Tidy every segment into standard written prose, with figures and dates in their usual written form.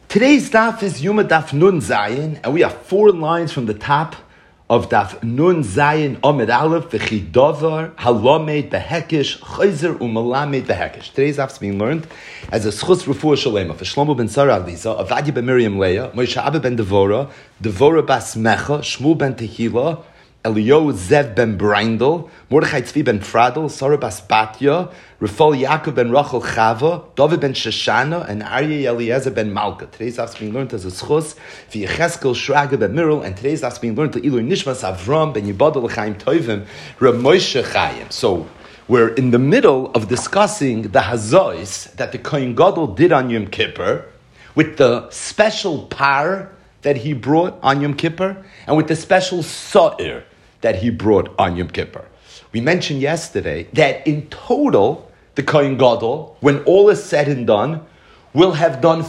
Today's daf is Yuma Daf Nun Zayin, and we have 4 lines from the top of Daf Nun Zayin Amid Aleph, V'chidovar, Halamed, Behekish, Chayzer, Umalamed, Behekish. Today's daf is being learned as a Schus Refuah Shalema for Shlomo ben Sarah Aliza, Avadia ben Miriam Leah, Moshe Abba ben Devora, Devora bas Mecha, Shmuel ben Tehila, Eliyahu Zev ben Brindel, Mordechai Tzvi ben Fradel, Sarah bas Batya, Rafal Yaakov ben Rachel Chava, David ben Shoshana, and Aryeh Eliezer ben Malka. Today's daf is being learned as a schus for Yecheskel Shraga ben Mirel, and today's daf is being learned to Ilui Nishmas Avram ben Yibadol L'chaim Tovim, Rav Moshe Chaim. So we're in the middle of discussing the Hazois that the Kohen Gadol did on Yom Kippur, with the special par that he brought on Yom Kippur, and with the special sa'ir that he brought on Yom Kippur. We mentioned yesterday that in total, the Kohen Gadol, when all is said and done, will have done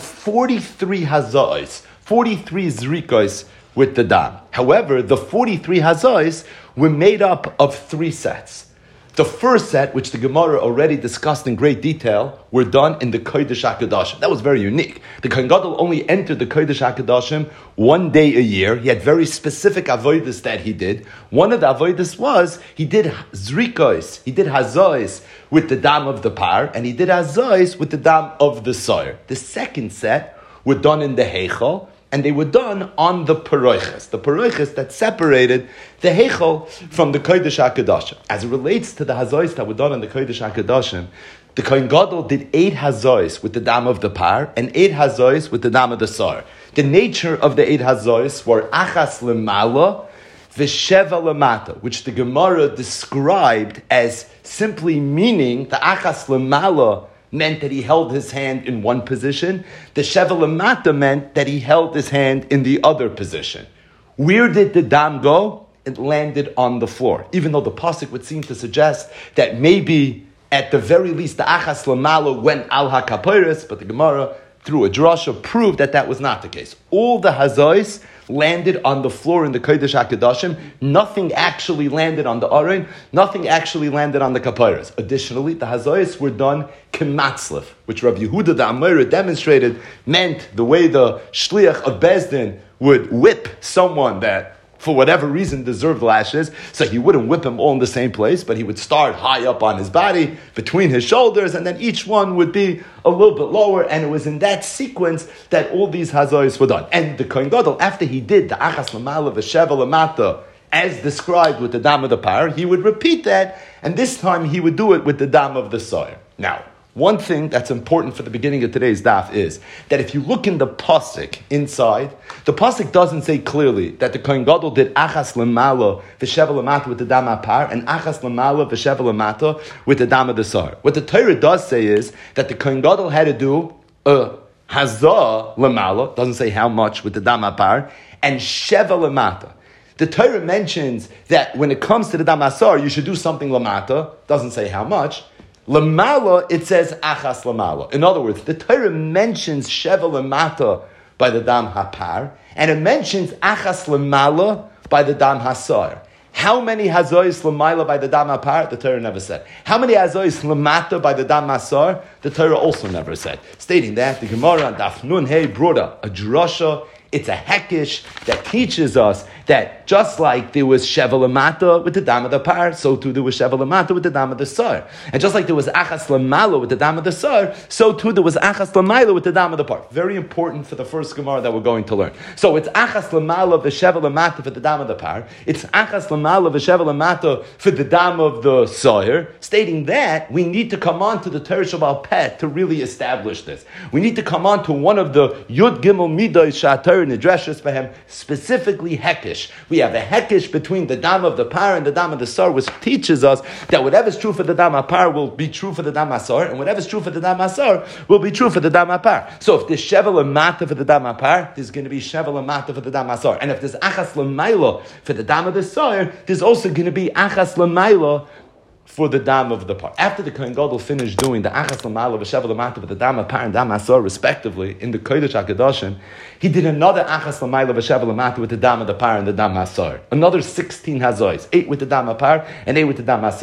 43 hazais, 43 zrikos with the dam. However, the 43 hazais were made up of 3 sets. The first set, which the Gemara already discussed in great detail, were done in the Kodesh HaKadoshim. That was very unique. The Kohen Gadol only entered the Kodesh HaKadoshim one day a year. He had very specific avodas that he did. One of the avodas was, he did zrikos, he did hazois with the dam of the par, and he did hazois with the dam of the soyer. The second set were done in the Heichal, and they were done on the paroiches that separated the Heichal from the Kodesh HaKadoshim. As it relates to the hazois that were done on the Kodesh HaKadoshim, the Kohen Gadol did 8 hazois with the dam of the par, and 8 hazois with the dam of the sar. The nature of the 8 hazois were achas lemala, v'sheva lemata, which the Gemara described as simply meaning the achas lemala meant that he held his hand in one position. The sheva lemata meant that he held his hand in the other position. Where did the dam go? It landed on the floor. Even though the pasuk would seem to suggest that maybe at the very least the achas lemala went al hakapiris, but the Gemara through a drasha proved that that was not the case. All the hazois landed on the floor in the Kodesh HaKadoshim. Nothing actually landed on the Aron. Nothing actually landed on the Kapiras. Additionally, the Hazois were done kematzlif, which Rav Yehuda the Amora demonstrated meant the way the Shliach of Bezdin would whip someone that for whatever reason deserved lashes, so he wouldn't whip him all in the same place, but he would start high up on his body, between his shoulders, and then each one would be a little bit lower, and it was in that sequence that all these hazois were done. And the Kohen Gadol, after he did the achas lamala v'sheva lamata, as described with the dam of the par, he would repeat that, and this time he would do it with the dam of the soyer. Now, one thing that's important for the beginning of today's daf is that if you look in the pasuk inside, the pasuk doesn't say clearly that the Kohen Gadol did achas lemala v'sheva lemata with the dam apar and achas lemala v'sheva lemata with the dam of the sar. What the Torah does say is that the Kohen Gadol had to do a hazah lemala, doesn't say how much with the dam apar, and sheva lemata. The Torah mentions that when it comes to the dam asar, you should do something lemata, doesn't say how much. Lamala, it says achas lamala. In other words, the Torah mentions sheva lamata by the dam hapar, and it mentions achas lamala by the dam hasar. How many hazois lamala by the dam hapar? The Torah never said. How many hazois lamata by the dam hasar? The Torah also never said. Stating that, the Gemara on Daf Nun Hey brought a drasha. It's a hekish that teaches us that just like there was sheva lamata with the dam of the par, so too there was sheva lamata with the dam of the sar. And just like there was achas lamala with the dam of the sar, so too there was achas lamala with the dam of the par. Very important for the first Gemara that we're going to learn. So it's achas lamala v'sheva lamata for the dam of the par. It's achas lamala v'sheva lamata for the dam of the sar. Stating that we need to come on to the Torah Shabbat Pet to really establish this. We need to come on to one of the Yud Gimel Midos Shatar Nidreshes for him, specifically hekish. We have a hekish between the dam of the par and the dam of the sar, which teaches us that whatever's true for the dam apar will be true for the dam asar, and whatever's true for the dam asar will be true for the dam apar. So if there's sheva lamata for the dam apar, there's going to be sheva lamata for the dam asar. And if there's achas lamayla for the dam of the sar, there's also going to be achas lamayla for the dam of the par. After the Kohen Gadol finished doing the achas lamala v'sheva lamata with the dam apar and dam asar respectively in the Kodesh HaKadoshim, he did another achas lamala v'sheva lamata with the dam of the par and the dam asar. Another 16 hazois, 8 with the dam apar and 8 with the dam asar.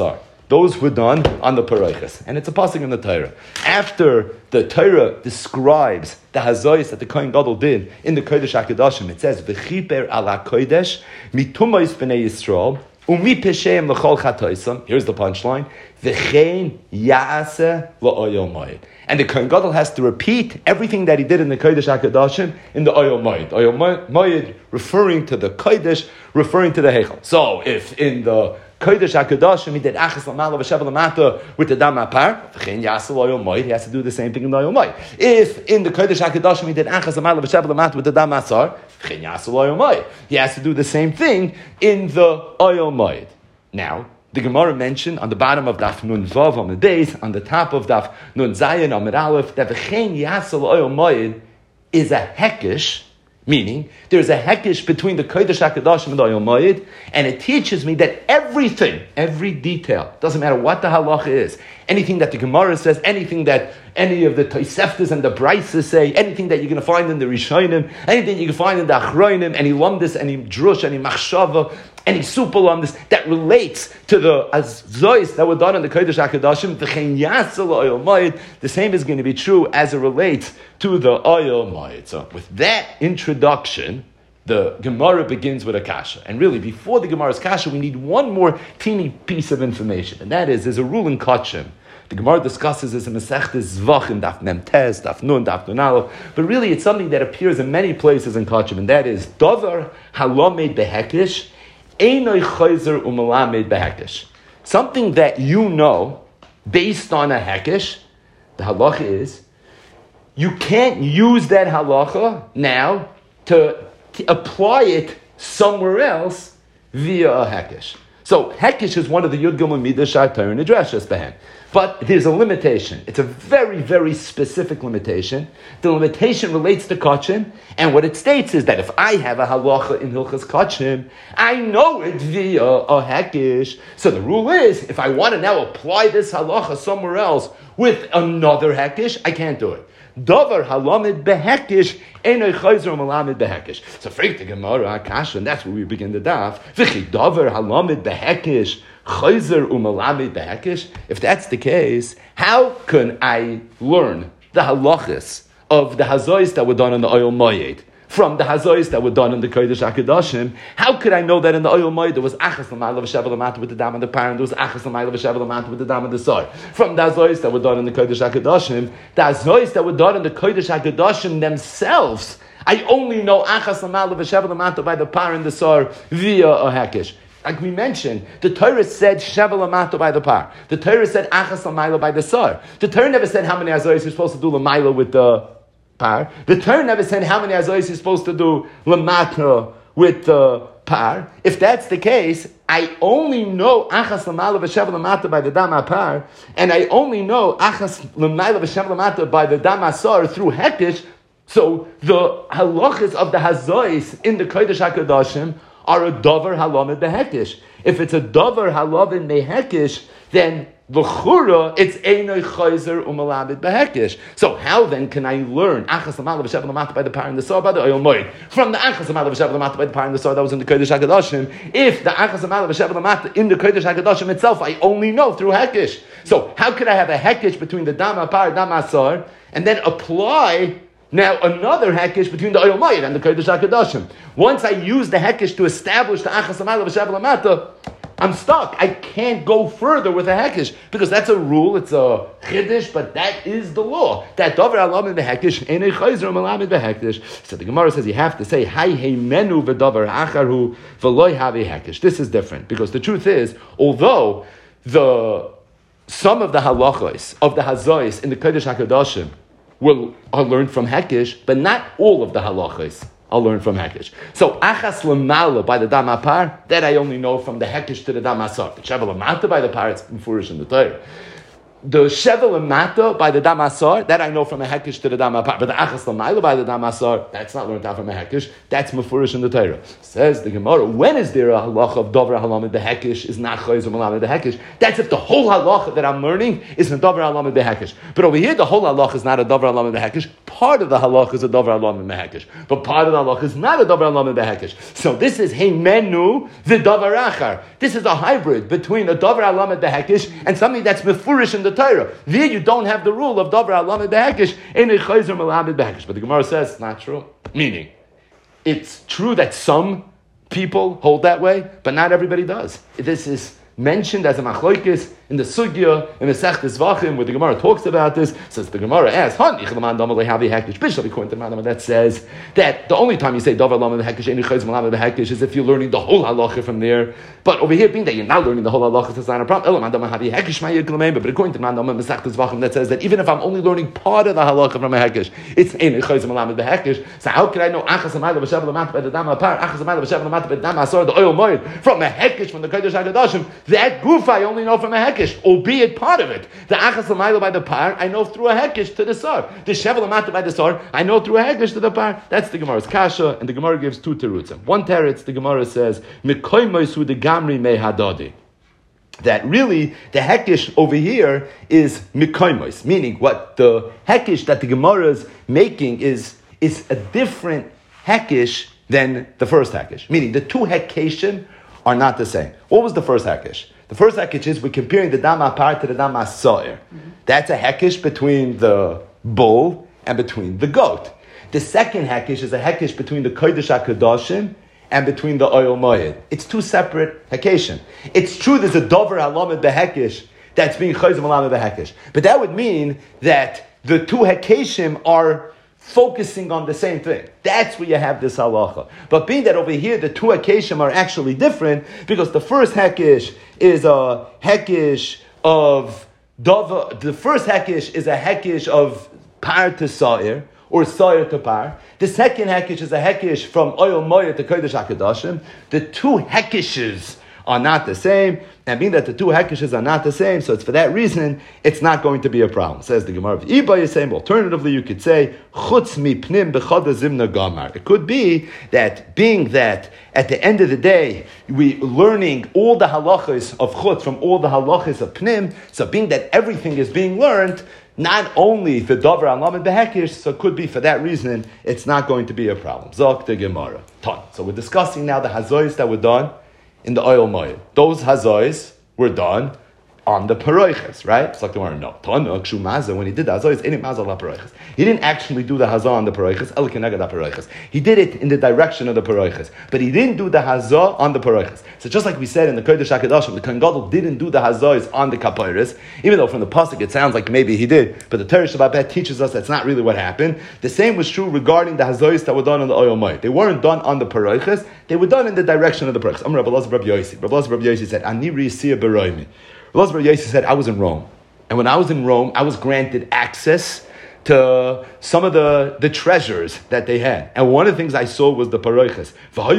those were done on the Paraychas. And it's a pasuk in the Torah. After the Torah describes the hazois that the Kohen Gadol did in the Kodesh HaKadoshim, it says, V'chiper ala kodesh mitumais b'nei Yisrael umi pesheim l'chol chatoisam. Here's the punchline. V'chein ya'aseh la'oyel moed. And the Kohen Gadol has to repeat everything that he did in the Kodesh HaKadoshim in the Oyel Moed. Oyel Moed referring to the Kodesh, referring to the Heichal. So if in the Kodesh HaKadoshim he did Achas Lamala V'Shev Lamata with the Dam HaPar, V'chein Yasel Oyel Moed, he has to do the same thing in the Oyel Moed. If in the Kodesh HaKadoshim he did Achas Lamala V'Shev Lamata with the Dam HaSar, V'chein Yasel Oyel Moed, he has to do the same thing in the Oyel Moed. Now, the Gemara mentioned on the bottom of Daf Nun Vav on the base, on the top of Daf Nun Zayin Amid Aleph, that V'chein Yasel Oyel Moed is a hekesh, meaning there's a hekesh between the Kodesh HaKadoshim and the Oyel Moed, and it teaches me that everything, every detail, doesn't matter what the halacha is, anything that the Gemara says, anything that any of the Toseftas and the Braises say, anything that you're going to find in the Rishonim, anything you can find in the Achronim, any Lumdis, any Drush, any Machshava, any supal on this that relates to the azois that were done in the Kodesh HaKadoshim, the same is going to be true as it relates to the Oyel Moed. So with that introduction, the Gemara begins with a kasha. And really, before the Gemara's kasha, we need one more teeny piece of information. And that is, there's a rule in Kachim. The Gemara discusses this in Masechtes Zvachim, Daf Mem Tes, Daf Nun Aleph. But really, it's something that appears in many places in Kachim. And that is, Davar halamed behekish, Einoi chayzer umelamed behekish. Something that you know based on a hekish, the halacha is, you can't use that halacha now to apply it somewhere else via a hekish. So hekish is one of the Yud Gimel Midas Shar and Addresses behem. But there's a limitation. It's a very, very specific limitation. The limitation relates to Kachim, and what it states is that if I have a halacha in Hilchas Kachim, I know it via a hekish. So the rule is, if I want to now apply this halacha somewhere else with another hekish, I can't do it. Davar halamid behekish, enoi chayzer umalamid behekish. So freak the Gemara, Kasha, and that's where we begin the daf. V'chi davar halamid behekish, chayzer umalamid behekish. If that's the case, how can I learn the halachas of the hazois that were done in the Oyel Moed from the hazois that were done in the Kodesh HaKadoshim? How could I know that in the Oyel Moed there was achas l'mayla v'shev l'mata with the dam and the par, and there was achas l'mayla v'shev l'mata with the dam and the sar? From the hazois that were done in the Kodesh HaKadoshim, the hazois that were done in the Kodesh HaKadoshim themselves, I only know achas l'mayla v'shev l'mata by the par and the sar via a hekish. Like we mentioned, the Torah said shevel l'mata by the par. The Torah said achas l'mayla by the sar. The Torah never said how many hazois you're supposed to do l'mayla with the par. The Torah never said how many hazois you're supposed to do lamata with the par. If that's the case, I only know achas l'mayla v'shev l'mata by the dam par, and I only know achas l'mayla v'shev l'mata by the dam asar through hekish. So the halachas of the hazois in the Kodesh HaKadoshim are a davar halamed behekish. If it's a davar halamed behekish, then l'chura it's einoi chayzer umalamed behekish. So how then can I learn achas l'mala v'shev l'mata by the par and the sar by the Oyel Moed from the achas l'mala v'shev l'mata by the par and the sar that was in the Kodesh HaKadoshim? If the achas l'mala v'shev l'mata in the Kodesh HaKadoshim itself I only know through hekish. So how could I have a hekish between the dam par dam asar and then apply now another hekish between the Oyel Moed and the Kodesh HaKadoshim? Once I use the hekish to establish the achas l'mayla v'shev l'mata, I'm stuck. I can't go further with a hekish because that's a rule. It's a chiddush, but that is the law. That davar halamid behekish enei chayzer umalamid behekish. So the Gemara says you have to say hay menu v'davar acharu v'loy have hekish. This is different because the truth is, although some of the halachos of the hazois in the Kodesh HaKadoshim are learned from hekish, but not all of the halachos are learned from hekish. So achas l'mala by the dam apar, that I only know from the hekish to the dam asar. The shevel l'mata by the par, it's foolish in the Torah. the shevel mata by the dam asar, that I know from a hekish to the dam apar. But the achas l'mayla by the dam asar, that's not learned out from a hekish. That's mefurish in the Torah. Says the Gemara, when is there a halacha of davar halamed behekish is not chayz malamed behekish? That's if the whole halacha that I'm learning is a davar halamed behekish. But over here, the whole halacha is not a davar halamed behekish. Part of the halacha is a davar halamed behekish, but part of the halacha is not a davar halamed behekish. So this is heimenu the davar achar. This is a hybrid between a davar halamed behekish and something that's mefurish in the Torah. There you don't have the rule of davar halamed behekish in a chayzer malamed behekish. But the Gemara says it's not true. Meaning, it's true that some people hold that way, but not everybody does. This is mentioned as a machlokes in the Sugya, in the Sechtes Vachim, where the Gemara talks about this. Says the Gemara asks, that says that the only time you say davar lamed hekesh any chayz malamed hekesh is if you're learning the whole halacha from there. But over here, being that you're not learning the whole halacha, it's not a problem. But according to Sechtes Vachim, that says that even if I'm only learning part of the halacha from a hekesh, it's any chayz malamed hekesh. So how can I know achas amayla b'shevel amat b'dam apar, achas amayla b'shevel amat b'dam asor the oil moed from a hekesh from the kodesh haggadashim? That goof I only know from a hekesh, albeit part of it. The achas l'mayla by the par, I know through a hekesh to the sar. The shevel amata by the sar, I know through a hekesh to the par. That's the Gemara's kasha, and the Gemara gives two terutzim. One teretz, the Gemara says, Mikoimoisu de gamri me hadadi. That really, the hekesh over here is mikoimos, meaning what the hekesh that the Gemara is making is a different hekesh than the first hekesh. Meaning, the two hekeshim are not the same. What was the first hekesh? The first hekesh is we're comparing the dam apar to the dam asoir. That's a hekesh between the bull and between the goat. The second hekesh is a hekesh between the kodesh hakadoshim and between the oil moed. It's two separate hekeshim. It's true there's a dover halamed behekesh that's being chayz halamed behekesh, but that would mean that the two hekeshim are focusing on the same thing. That's where you have this halacha. But being that over here the two hekeshim are actually different, because the first hekesh is a hekesh of dava. The first hekesh is a hekesh of par to sa'ir, or sa'ir to par. The second hekesh is a hekesh from oil moya to kodesh hakadoshim. The two hekeshes are not the same, and being that the two hekeshes are not the same, so it's for that reason it's not going to be a problem. Says the Gemara. Alternatively, you could say chutz mipnim bechada zimna gamar. It could be that being that at the end of the day we learning all the halachas of chutz from all the halachas of pnim. So being that everything is being learned, not only for davar alamed behekish, so it could be for that reason it's not going to be a problem. Zok the Gemara. So we're discussing now the hazois that were done in the oil moed. Those hazois were done on the paroiches, right? It's like the Gemara, no. Tana, kshumaza, when he did the hazois, any mazal la paroiches. He didn't actually do the hazah on the paroiches, el keneged la paroiches. He did it in the direction of the paroiches, but he didn't do the hazah on the paroiches. So just like we said in the Kodesh HaKadoshim, the Kohen Gadol didn't do the hazois on the kapiris, even though from the pasuk it sounds like maybe he did, but the Torah Shabbat teaches us that's not really what happened. The same was true regarding the hazois that were done on the oil moed. They weren't done on the paroiches, they were done in the direction of the paroiches. Rabbi Elazar Rabbi Yossi. Rabbi Elazar Rabbi Yossi said, Ani ri'siyah beroimi. Rabbi Elazar Yossi said, I was in Rome. And when I was in Rome, I was granted access to some of the treasures that they had. And one of the things I saw was the paroiches. I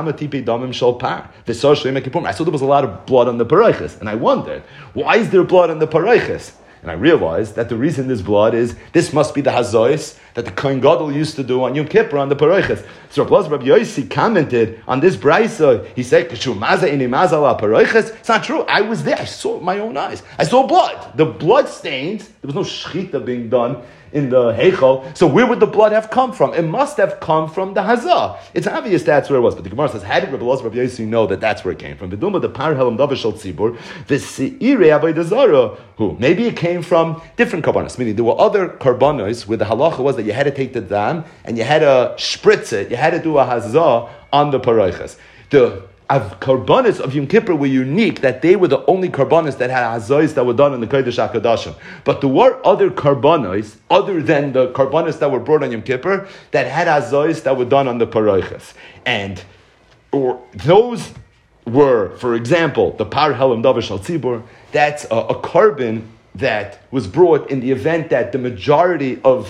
saw there was a lot of blood on the paroiches. And I wondered, why is there blood on the paroiches? And I realized that the reason there's blood is this must be the hazois that the Kohen Gadol used to do on Yom Kippur on the paroiches. So Rabbi Yossi commented on this brayso. He said, "It's not true. I was there. I saw it with my own eyes. I saw blood. The blood stains. There was no shechita being done in the heichal. So where would the blood have come from? It must have come from the hazah. It's obvious that's where it was. But the Gemara says, how did Rabbi Elazar Rabbi Yossi know that that's where it came from? The par helam davar shel tzibur, the seirei avodah zarah. Who? Maybe it came from different karbanos. Meaning there were other karbanos where the halacha was that you had to take the dam and you had to spritz it. You had to do a hazah on the paroiches. The karbanos of Yom Kippur were unique, that they were the only karbanos that had hazois that were done in the Kodesh HaKadoshim. But there were other karbanos, other than the karbanos that were brought on Yom Kippur, that had hazois that were done on the paroiches. And those were, for example, the par helam davar shel tzibur. That's a carbon that was brought in the event that the majority of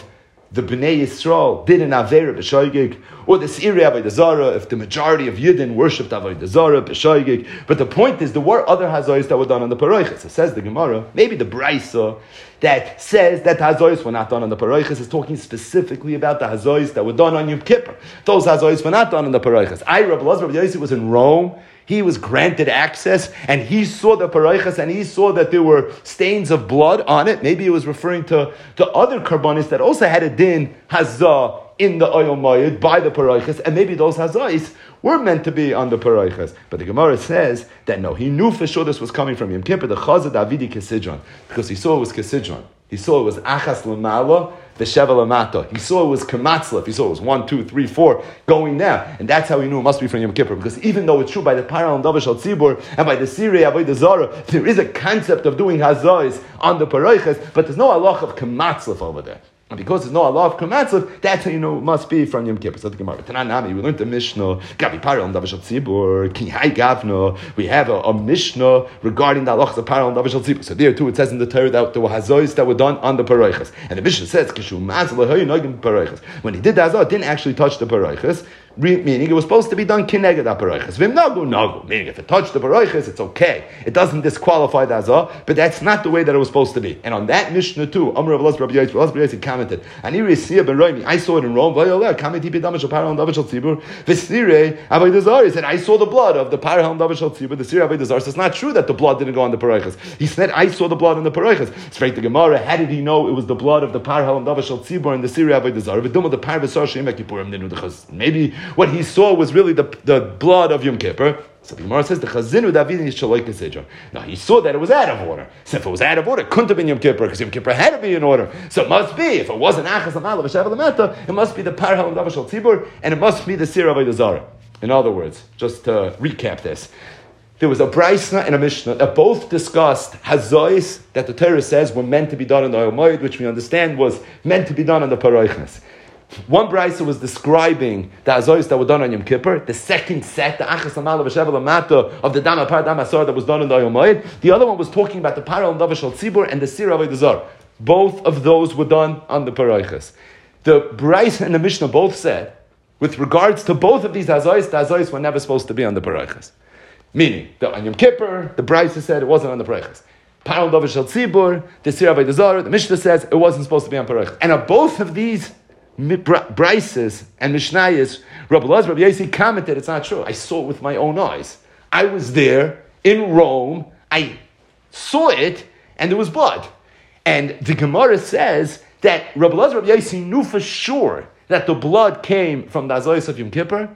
the Bnei Yisrael did an Avera b'shoigig, or the Seiri Avodah Zarah, if the majority of Yidden worshipped Avodah Zarah b'shoigig. But the point is, there were other Hazois that were done on the Paroiches. It says the Gemara, maybe the Brisa that says that the Hazois were not done on the Paroiches is talking specifically about the Hazois that were done on Yom Kippur. Those Hazois were not done on the Paroiches. Rabbi Elazar Rabbi Yossi was in Rome. He was granted access, and he saw the Paroiches, and he saw that there were stains of blood on it. Maybe it was referring to other Karbanis that also had a din Hazah in the Oyel Moed by the Paroiches, and maybe those Hazais were meant to be on the Paroiches. But the Gemara says that no, he knew for sure this was coming from Yom Kippur, the Chazad Davidi Kesidron, because he saw it was Kesidron. He saw it was Achas Lamala, the Sheva Lamata. He saw it was Kamatzlef. He saw it was 1, 2, 3, 4 going down. And that's how he knew it must be from Yom Kippur. Because even though it's true by the Paral and Davish al Tzibur and by the Sirei Avodah Zarah, there is a concept of doing Hazais on the Paroiches, but there's no halach of Kamatzlef over there. And because there's no Allah of Kamatzlef, that's how you know it must be from Yom Kippur. So the Gemara, Tananami, we learned the Mishnah, Gabi Paral and Davish al Tzibur, Ki Hai Gavna. We have a Mishnah regarding the halachas of Paral and Davish al Tzibur. So there too, it says in the Torah that there were Hazois that were done on the Paroiches. And the Mishnah says, Kishu Mazal Hayu Nogim Paroiches. When he did the Hazah, it didn't actually touch the Paroiches. Meaning it was supposed to be done kineged aparoiches. Vim nagu. Meaning if it touched the paroiches, it's okay. It doesn't disqualify the azah, but that's not the way that it was supposed to be. And on that Mishnah too, Amr Rav Elazar Rabbi Yossi commented, I saw it in Rome. He said, I saw the blood of the parahel davish al tzibur. The Sirei Avodah Zarah says it's not true that the blood didn't go on the paroiches. He said, I saw the blood on the paroiches. Straight to Gemara, how did he know it was the blood of the parahel davish al tzibur and the Sirei Avodah Zarah? Maybe what he saw was really the blood of Yom Kippur. So the Gemara says the Chazinu David is Shaloi Kesidron. Now he saw that it was out of order. So if it was out of order, it couldn't have been Yom Kippur because Yom Kippur had to be in order. So it must be, if it wasn't Achas Amalav V'Shav Lamata, it must be the Parhal and Davish al Tzibur, and it must be the Sirei Avodah Zarah. In other words, just to recap this, there was a Brisa and a Mishnah that both discussed Hazois that the Torah says were meant to be done on the Oyel Moed, which we understand was meant to be done on the Paroiches. One brisa was describing the Hazois that were done on Yom Kippur. The second set, the Achas Amalav V'Shev Lamata of the Dama Par Dama Asar that was done on the Oyel Moed. The other one was talking about the Paral and Davish al Tzibur and the Sirei Avodah Zarah. Both of those were done on the Paroiches. The brisa and the Mishnah both said, with regards to both of these Hazois, the Hazois were never supposed to be on the Paroiches. Meaning, on Yom Kippur, the brisa said it wasn't on the Paroiches. Paral and Davish al Tzibur, the Sirei Avodah Zarah, the Mishnah says it wasn't supposed to be on Paroiches. And of both of these Brises and Mishnayos, Rabbi Elazar Rabbi Yossi commented, it's not true. I saw it with my own eyes. I was there in Rome. I saw it, and there was blood. And the Gemara says that Rabbi Elazar Rabbi Yossi knew for sure that the blood came from the Hazois of Yom Kippur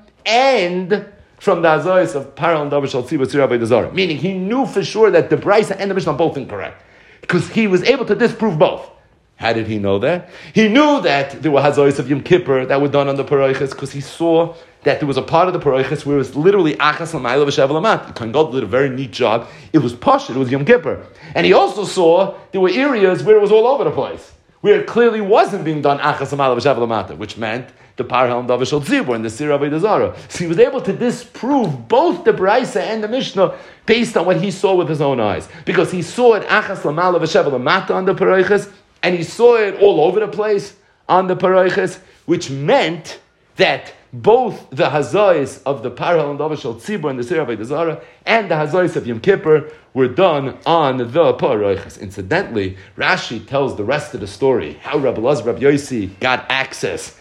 and from the Hazois of Paral and Davish al Tzibur Sirei Avodah Zarah. Meaning he knew for sure that the Brisa and the Mishnah are both incorrect because he was able to disprove both. How did he know that? He knew that there were Hazois of Yom Kippur that were done on the Paroiches because he saw that there was a part of the Paroiches where it was literally Achas L'mayla V'Shev Lamat. The Kohen Gadol did a very neat job. It was Pashut, it was Yom Kippur. And he also saw there were areas where it was all over the place, where it clearly wasn't being done Achas L'mayla V'Shev Lamat, which meant the Parhal and Davish al Tzibur and the Sirei Avodah Zarah. So he was able to disprove both the Brisa and the Mishnah based on what he saw with his own eyes. Because he saw it Achas L'mayla V'Shev Lamat on the Paroiches, and he saw it all over the place on the Paroiches, which meant that both the Hazois of the Parhal and Davish al Tzibur and the Sirei Avodah Zarah and the Hazois of Yom Kippur were done on the Paroiches. Incidentally, Rashi tells the rest of the story, how Rabbi Elazar Rabbi Yossi got access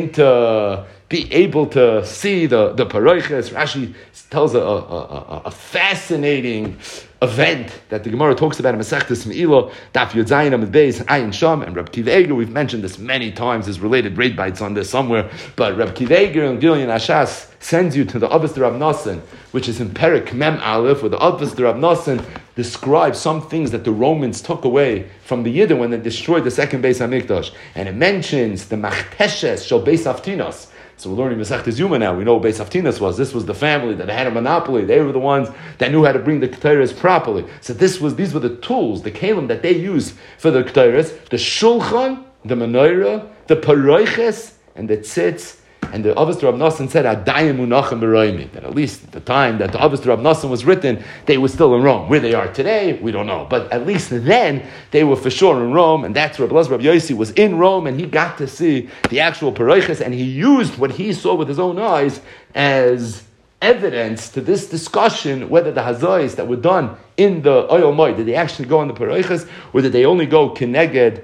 into be able to see the Paroiches. Rashi tells a fascinating event that the Gemara talks about in Masechtas Me'ilah, Daf Yud Zayin Amud Beis, Ayin Sham, and Reb Kiva Eger. We've mentioned this many times. There's related braid bites on this somewhere, but Reb Kiva Eger and Gilyon Ashas sends you to the Avos Rav Nosson, which is in Perek Mem Aleph, where the Avos Rav Nosson describes some things that the Romans took away from the Yidden when they destroyed the second Beis HaMikdash, and it mentions the Machteshes Shel Beis Haftinos. So we're learning Masechtas Yuma now. We know what Beis Haftinas was. This was the family that had a monopoly. They were the ones that knew how to bring the Ketores properly. So these were the tools, the kelim that they used for the Ketores, the Shulchan, the Menorah, the Paroiches, and the Tzitz. And the Avos Rav Nosson said, Adayim unachem b'roimim, that at least at the time that the Avos Rav Nosson was written, they were still in Rome. Where they are today, we don't know. But at least then, they were for sure in Rome, and that's where Rabbi Yossi was in Rome, and he got to see the actual Paroiches, and he used what he saw with his own eyes as evidence to this discussion whether the Hazois that were done in the Oyel Moed, did they actually go in the Paroiches, or did they only go Keneged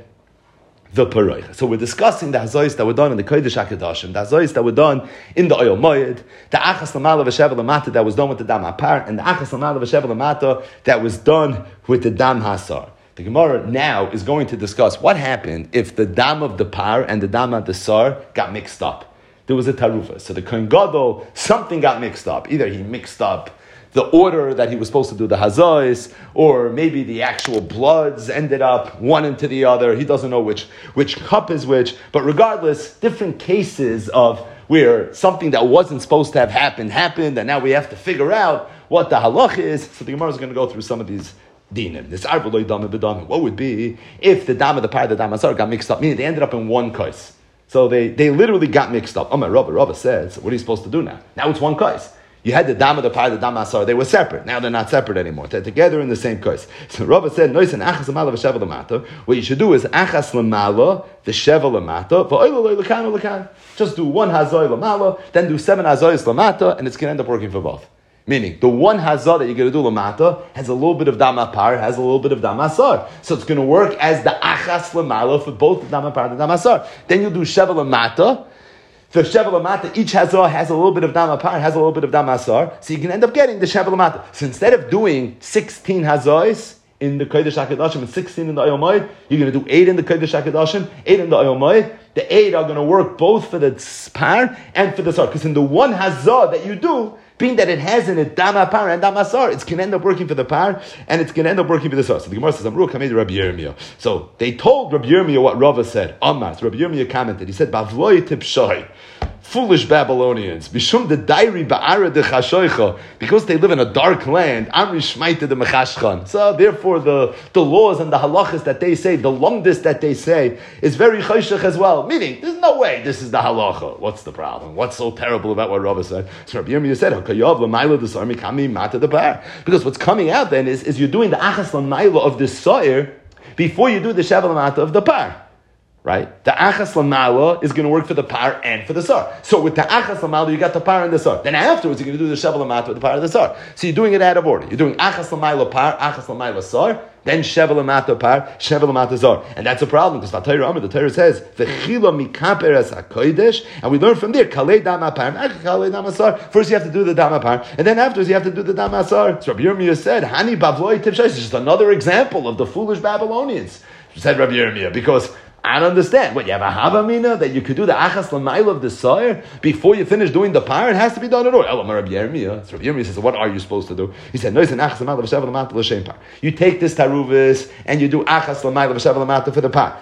the Paroiches? So we're discussing the Hazois that were done in the Kodesh HaKadoshim, the Hazois that were done in the Oyel Moed, the Achas Lamala V'Shevel Lamata that was done with the Dam HaPar, and the Achas Lamala V'Shevel Lamata that was done with the Dam HaSar. The Gemara now is going to discuss what happened if the Dam of the Par and the Dam of the Sar got mixed up. There was a tarufa. So the Kohen Gadol, something got mixed up. Either he mixed up the order that he was supposed to do the Hazois, or maybe the actual bloods ended up one into the other. He doesn't know which cup is which. But regardless, different cases of where something that wasn't supposed to have happened, and now we have to figure out what the halach is. So the Gemara is going to go through some of these dinim. This arvuloi dama b'dama. What would be if the dam of the par, the dam asar got mixed up? Meaning they ended up in one kais. So they literally got mixed up. My Rabba says, what are you supposed to do now? Now it's one kais. You had the dam of the par, the dam asar. They were separate. Now they're not separate anymore. They're together in the same kais. So Rabba said, "Nois and achas lamala v'shevel lamata." What you should do is achas lamala v'shevel lamata v'oilo lekan lekan. Just do one hazoi lamala, then do 7 hazois lamata, and it's going to end up working for both. Meaning, the one hazah that you're going to do lamata has a little bit of dam apar, has a little bit of dam asar. So it's going to work as the achas lamala for both the dam apar and the dam asar. Then you'll do sheva lamata. The sheva lamata, each hazah has a little bit of dam apar, has a little bit of dam asar. So you can end up getting the sheva lamata. So instead of doing 16 hazahs in the Kodesh HaKadoshim and 16 in the Oyel Moed, you're going to do 8 in the Kodesh HaKadoshim, 8 in the Oyel Moed. The 8 are going to work both for the par and for the sar. Because in the one hazah that you do, being that it has in it dam par and dam asar, it's going to end up working for the par and it's going to end up working for the sar. So the Gemara says, Amru Kamei Rabbi Yirmiyah. So they told Rabbi Yirmiyah what Rava said. Amar. So Rabbi Yirmiyah commented. He said, Bavloi tipshai. Foolish Babylonians, Bishum the Dairi Ba'ara de Chashoicha, because they live in a dark land, Amri Shmaita de Mechashchan. So therefore the laws and the halachas that they say, the longest that they say, is very chayshach as well. Meaning, there's no way this is the halacha. What's the problem? What's so terrible about what Rava said? So Rabbi Yirmiyah said, Hakayav l'mayla d'sar mikami mata de bar. Because what's coming out then is you're doing the achas l'mayla of the soyer before you do the shavel mata of the par. Right? The achas lamala is going to work for the par and for the sar. So with the achas lamala, you got the par and the sar. Then afterwards, you're going to do the shevel lamata with the par and the sar. So you're doing it out of order. You're doing achas lamala par, achas lamala sar, then shevel lamata par, shevel lamata sar. And that's a problem because the Torah says v'chila mikaper as hakodesh, and we learn from there kalei dama par, kalei dama sar. First, you have to do the dama par, and then afterwards, you have to do the dama sar. So Rabbi Yirmiyah said, "Hani bavloi tipshai." It's just another example of the foolish Babylonians. Said Rabbi Yirmiyah because I don't understand. What, you have a havamina that you could do the achas l'mayla of the soyer before you finish doing the par? It has to be done in order. Rabbi Yirmiyah. So Rabbi Yirmiyah says, what are you supposed to do? He said, no, it's an achas l'mayla v'shevel l'mata l'shem par. You take this taruvis and you do achas l'mayla v'shevel l'mata for the par.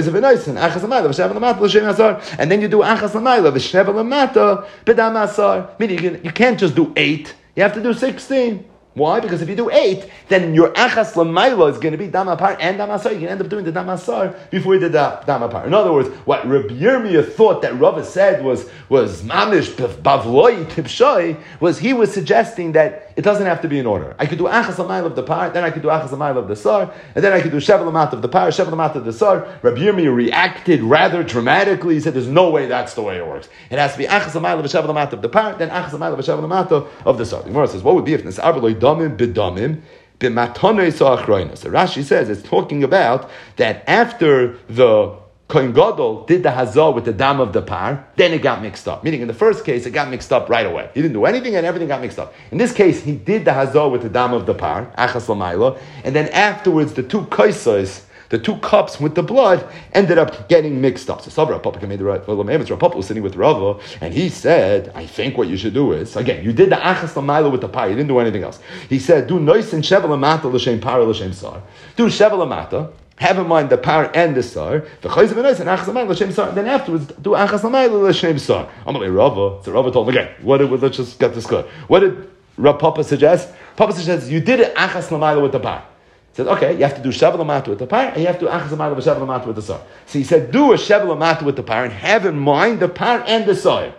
And then you do achas l'mayla v'shevel l'mata b'dam asar. Meaning you can't just do 8. You have to do 16. Why? Because if you do 8, then your achas l'mayla is going to be dam apar and dam asar. You can end up doing the dam asar before you did the dam apar. In other words, what Rabbi Yirmiyah thought that Rava said was mamish bavloi tipshai, was he was suggesting that it doesn't have to be in order. I could do achas l'mayla of the par, then I could do achas l'mayla of the sar, and then I could do shevel l'mat of the par, shevel l'mat of the sar. Rabbi Yirmiyah reacted rather dramatically. He said, "There's no way that's the way it works. It has to be achas l'mayla v'shevel l'mat of the par, then achas l'mayla v'shevel l'mat of the sar." The Gemara says, "What would be if nisar v'lo damim b'damim b'matonei sa'achroina?" So Rashi says it's talking about that after the Kohen Gadol did the hazah with the dam of the par, then it got mixed up. Meaning in the first case, it got mixed up right away. He didn't do anything and everything got mixed up. In this case, he did the hazah with the dam of the par, achas l'mayla, and then afterwards the two kaisais, the two cups with the blood, ended up getting mixed up. So Sabra Papa made the right. Papa was sitting with Rava, and he said, "I think what you should do is, again, you did the achas l'mayla with the par, you didn't do anything else." He said, "Do nois and shevel l'mata l'shem par l'shem sar. Do shevel l'mata. Have in mind the par and the sar. The chayz and achas l'mayla l'shem sar. Then afterwards, do achas l'mayla l'shem sar." Amalei Rava. So Rava told him again. Let's just get this clear. What did Rav Papa suggest? Papa suggests you did it achas l'mayla with the par. He said, okay, you have to do shevel l'mata with the par, and you have to do achas l'mayla v'shevel l'mata with the sar. So he said, do a shevel l'mata with the par, and have in mind the par and the sar.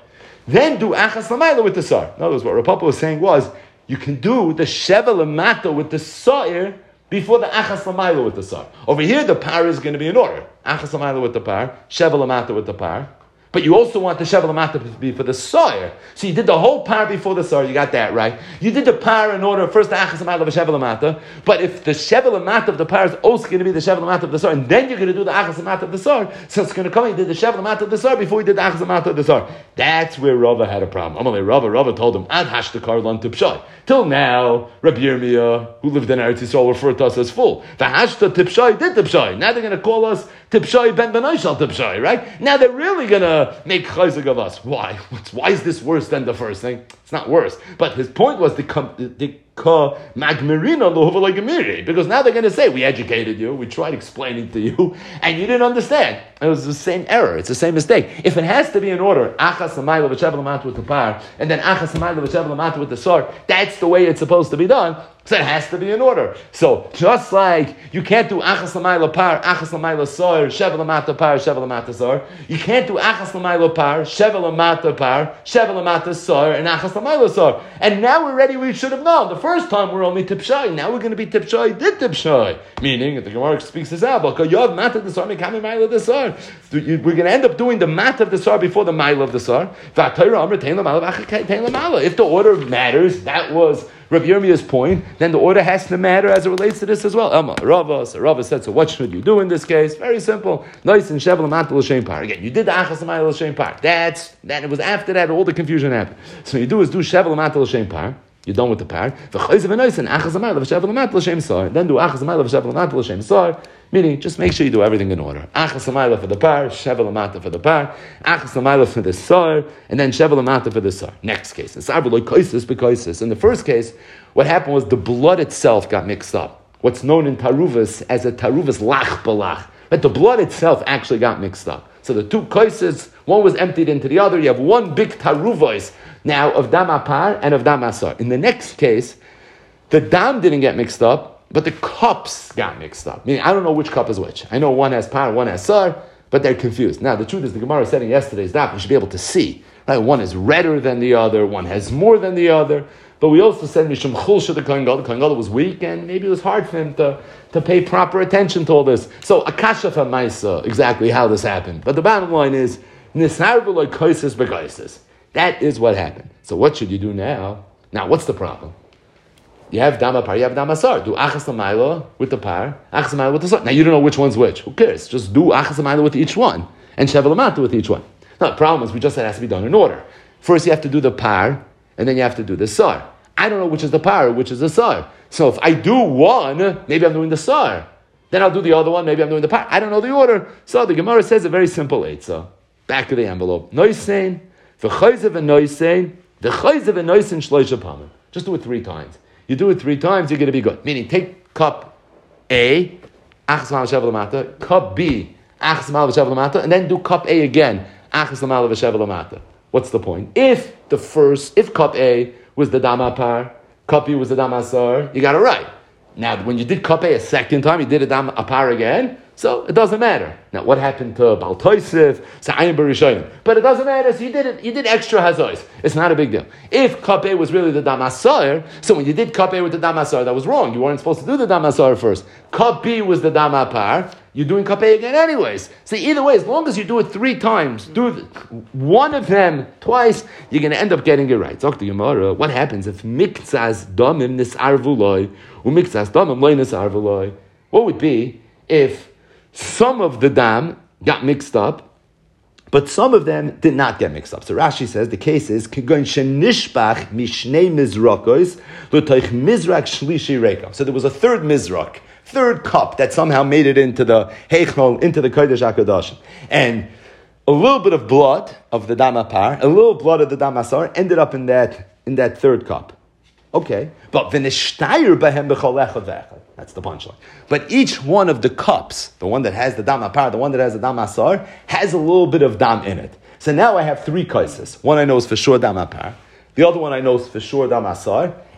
then do achas lamayla with the sar. In other words, what Rav Papa was saying was, you can do the shevel lamata with the sa'ir before the achas lamayla with the sar. Over here, the par is going to be in order. Achas lamayla with the par, shevel lamata with the par. But you also want the shevel lamata to be for the sa'ir. So you did the whole par before the sar. You got that right. You did the par in order first the achas lamayla of shevel lamata. But if the shevel lamata of the par is also going to be the shevel lamata of the sar, and then you're going to do the achas lamata of the sar, so it's going to come. You did the shevel lamata of the sar before you did the achas lamata of the sar. That's where Rava had a problem. Amalei Rava told him ad hashtakar lan tipshai. Till now, Rabbi Yirmiyah, who lived in Eretz Yisrael, referred to us as full. The hashta tipshai did tipshai. Now they're going to call us tipshai ben benayshal tipshai, right? Now they're really going to make chayzik of us. Why? Why is this worse than the first thing? It's not worse. But his point was the magmerina lohuva gemiri, because now they're going to say, we educated you, we tried explaining to you, and you didn't understand. It was the same error. It's the same mistake. If it has to be in order, achas hamayla v'shevel lamata with the par, and then achas hamayla v'shevel lamata with the sar, that's the way it's supposed to be done. So it has to be in order. So just like you can't do achas lamayla par, achas lamayla sar, shevel lamata par, shevel lamata sar, you can't do achas lamayla par, shevel lamata par, shevel lamata sar, and achas lamayla sar. And now already we should have known. The first time we're only tipshai. Now we're going to be tipshai, did tipshai. Meaning, if the Gemara speaks this out, we're going to end up doing the mat of the sar before the mile of the sar. If the order matters, that was Rabbi Yirmiyah's point, then the order has to matter as it relates to this as well. Rava said, so what should you do in this case? Very simple. Nice and shevel amat l'shem par. Again, you did the achas amayla l'shem par. Then it was after that all the confusion happened. So what you do is do shevel amat l'shem par. You're done with the par. Then do achas amayla v'shevel amat l'shem sar. Meaning, just make sure you do everything in order. Achas amayla for the par, shevel amata for the par, achas amayla for the sar, and then shevel amata for the sar. Next case. In the first case, what happened was the blood itself got mixed up. What's known in taruvas as a taruvas lach balach. But the blood itself actually got mixed up. So the two koises, one was emptied into the other. You have one big taruvos now of dam apar and of dam asar. In the next case, the dam didn't get mixed up, but the cups got mixed up. Meaning, I don't know which cup is which. I know one has par, one has sar, but they're confused. Now, the truth is, the Gemara said in yesterday's daf, you should be able to see. Right? One is redder than the other, one has more than the other. But we also said, Mishum Chulsha, the Kohen Gadol. The Kohen Gadol was weak, and maybe it was hard for him to pay proper attention to all this. So, Akasha Famaisa, exactly how this happened. But the bottom line is, Nisar v'loy koises b'koises. That is what happened. So, what should you do now? Now, what's the problem? You have dama par, you have dama sar. Do achas lamayla with the par, achas lamayla with the sar. Now you don't know which one's which. Who cares? Just do achas lamayla with each one and shevel lamata with each one. Now the problem is we just said it has to be done in order. First you have to do the par, and then you have to do the sar. I don't know which is the par, which is the sar. So if I do one, maybe I'm doing the sar. Then I'll do the other one, maybe I'm doing the par. I don't know the order. So the Gemara says a very simple eitzah. Back of the envelope. Noisein, v'chayzev and noisein, v'chayzev and noisein shloisha pamim. Just do it 3 times. You do it 3 times, you're going to be good. Meaning, take cup A, achas mal v'shevel lamata, cup B, achas mal v'shevel lamata, and then do cup A again, achas mal v'shevel lamata. What's the point? If cup A was the dama par, cup B was the dama sar, you got it right. Now, when you did cup A second time, you did a par again, so it doesn't matter. Now, what happened to Baal Tosef, Sa'ayim B'Rishonim? But it doesn't matter, so you did extra hazois. It's not a big deal. If cup A was really the damasar, so when you did cup A with the damasar, that was wrong. You weren't supposed to do the damasar first. Cup B was the damapar, you're doing cup A again anyways. So either way, as long as you do it 3 times, do one of them twice, you're going to end up getting it right. Talk to Gemara. What happens if mikzas damim nisarvuloi, umikzas damim loy nisarvuloi? What would be if some of the dam got mixed up, but some of them did not get mixed up? So Rashi says the case is kigon shenishbach mishnei mizrakos l'toich mizrak shlishi reikam. So there was a third mizrak, third cup that somehow made it into the heichol, into the kodesh hakadoshim, and a little bit of blood of the damapar, a little blood of the damasar ended up in that third cup. Okay, but v'nishtayir b'hem b'chol echad v'echad. That's the punchline. But each one of the cups, the one that has the dam apar, the one that has the dam asar, has a little bit of dam in it. So now I have 3 kaises. One I know is for sure dam apar. The other one I know is for sure dam asar.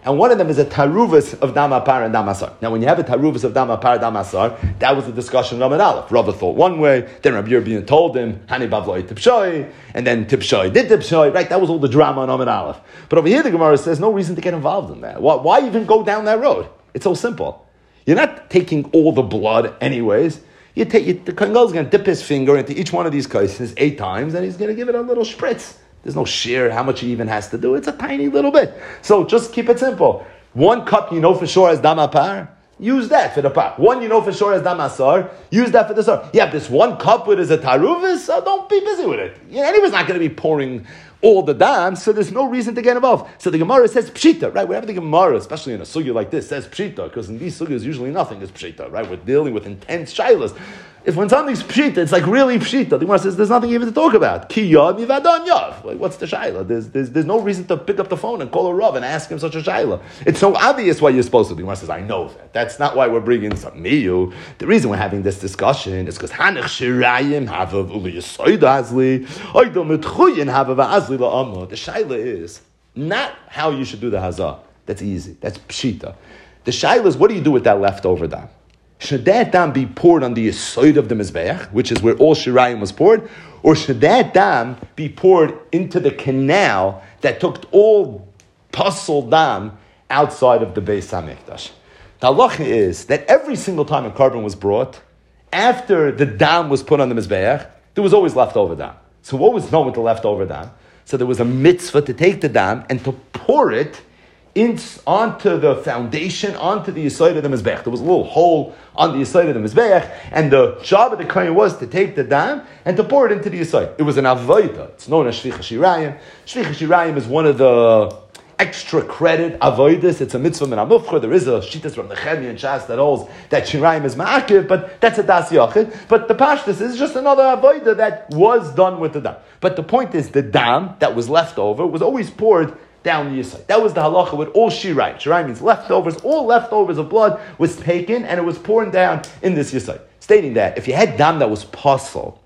and one of them is a taruvus of dam apar and dam asar. Now, when you have a taruvus of dam apar and dam asar, that was the discussion of Amud Aleph. Rava thought one way, then Rabbi Yerbin told him, Hani bavloi tipshoi, and then tipshoi did tipshoi, right? That was all the drama on Amud Aleph. But over here, the Gemara says no reason to get involved in that. Why even go down that road? It's so simple. You're not taking all the blood anyways. The Kohen Gadol is going to dip his finger into each one of these cases 8 times, and he's going to give it a little spritz. There's no shear how much he even has to do. It's a tiny little bit. So just keep it simple. 1 cup you know for sure as dam apar, use that for the par. 1 you know for sure as dam asar, use that for the sar. Yeah, this 1 cup with is a taruvis, so don't be busy with it. Anyone's not going to be pouring all the dam, so there's no reason to get involved. So the Gemara says pshita, right? Whenever the Gemara, especially in a sugya like this, says pshita, because in these sugyas usually nothing is pshita, right? We're dealing with intense shilas. If when something's pshita, it's like really pshita. The Gemara says there's nothing even to talk about. Ki yav mivadon yav. Like, what's the shayla? There's no reason to pick up the phone and call a Rav and ask him such a shayla. It's so obvious why you're supposed to. The Gemara says, I know that. That's not why we're bringing this up. Miyu. The reason we're having this discussion is because hanech shirayim havav uli yisoid azli oidom etchuyin havav azli la'amah. The shayla is not how you should do the hazah. That's easy. That's pshita. The shayla is what do you do with that leftover dam? Should that dam be poured on the yisoid of the mizbeach, which is where all shirayim was poured, or should that dam be poured into the canal that took all pasal dam outside of the Beis Hamikdash? The halacha is that every single time a carbon was brought, after the dam was put on the mizbeach, there was always leftover dam. So what was known with the leftover dam? So there was a mitzvah to take the dam and to pour it onto the foundation, onto the yisoid of the mizbeach. There was a little hole on the yisoid of the mizbeach, and the job of the kohen was to take the dam and to pour it into the yisoid. It was an avodah. It's known as shvicha shirayim. Shvicha shirayim is one of the extra credit avodas. It's a mitzvah min hamufchar. There is a shittas from the Chemi and Shas that holds that shirayim is ma'akiv, but that's a das yachid. But the pashtus is just another avodah that was done with the dam. But the point is, the dam that was left over was always poured down the yisai. That was the halacha with all shirayim. Shirayim means leftovers. All leftovers of blood was taken and it was poured down in this yisai. Stating that if you had dam that was pasal,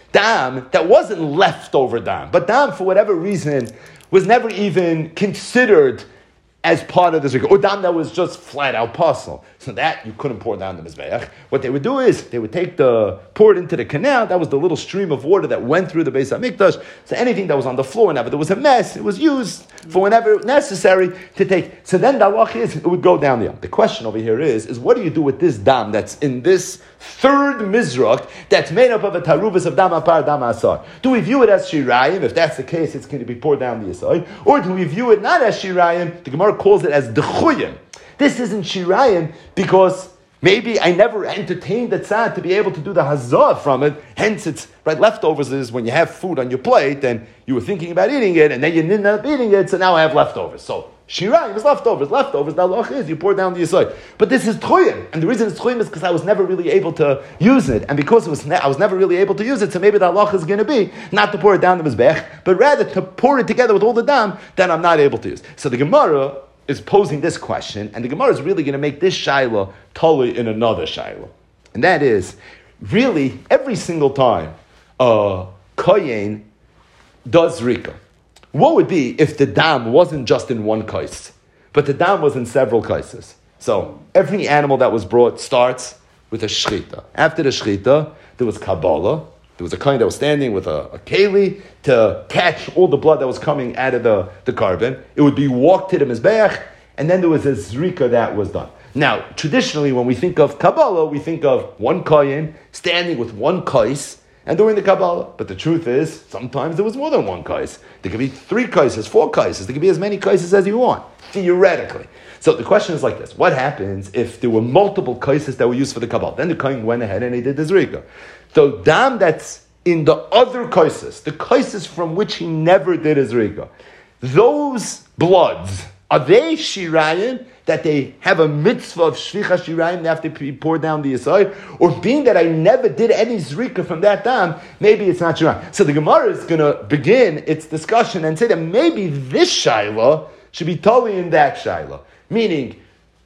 dam that wasn't leftover dam, but dam for whatever reason was never even considered as part of this, or dam that was just flat out pasal. So that you couldn't pour down the mizbeach. What they would do is they would pour it into the canal. That was the little stream of water that went through the Beis Hamikdash. So anything that was on the floor, whenever there was a mess, it was used for whenever necessary to take. So then the halach is it would go down there. The question over here is what do you do with this dam that's in this third mizrak that's made up of a taruvas of dam apar, dam asar? Do we view it as shirayim? If that's the case, it's going to be poured down the asar. Or do we view it not as shirayim? The Gemara calls it as dechuyim. This isn't shirayim because maybe I never entertained the tzad to be able to do the hazah from it. Hence, it's right. Leftovers is when you have food on your plate and you were thinking about eating it and then you didn't end up eating it. So now I have leftovers. So shirayim is leftovers. Leftovers. The halach is you pour down the yisod. But this is tchuyim, and the reason it's tchuyim is because I was never really able to use it, and because I was never really able to use it. So maybe the halach is going to be not to pour it down the mizbech, but rather to pour it together with all the dam that I'm not able to use. So the Gemara is posing this question, and the Gemara is really going to make this shaila totally in another shaila. And that is, really, every single time a kohen does rika, what would be if the dam wasn't just in one kais, but the dam was in several kaises? So, every animal that was brought starts with a shchita. After the shchita, there was Kabbalah. There was a kohen that was standing with a keli to catch all the blood that was coming out of the carbon. It would be walked to the mizbeach, and then there was a zrika that was done. Now, traditionally, when we think of Kabbalah, we think of one kohen standing with one kais and doing the Kabbalah. But the truth is, sometimes there was more than one kais. There could be 3 kaises, 4 kaises. There could be as many kaises as you want, theoretically. So the question is like this. What happens if there were multiple kaises that were used for the Kabbalah? Then the kohen went ahead and he did the zrika. The dam that's in the other kaises, the kaises from which he never did his rika, those bloods, are they shirayim, that they have a mitzvah of shvicha shirayim, they have to be poured down the aside? Or being that I never did any zrika from that dam, maybe it's not shirayim. So the Gemara is going to begin its discussion and say that maybe this shaila should be totally in that shaila. Meaning,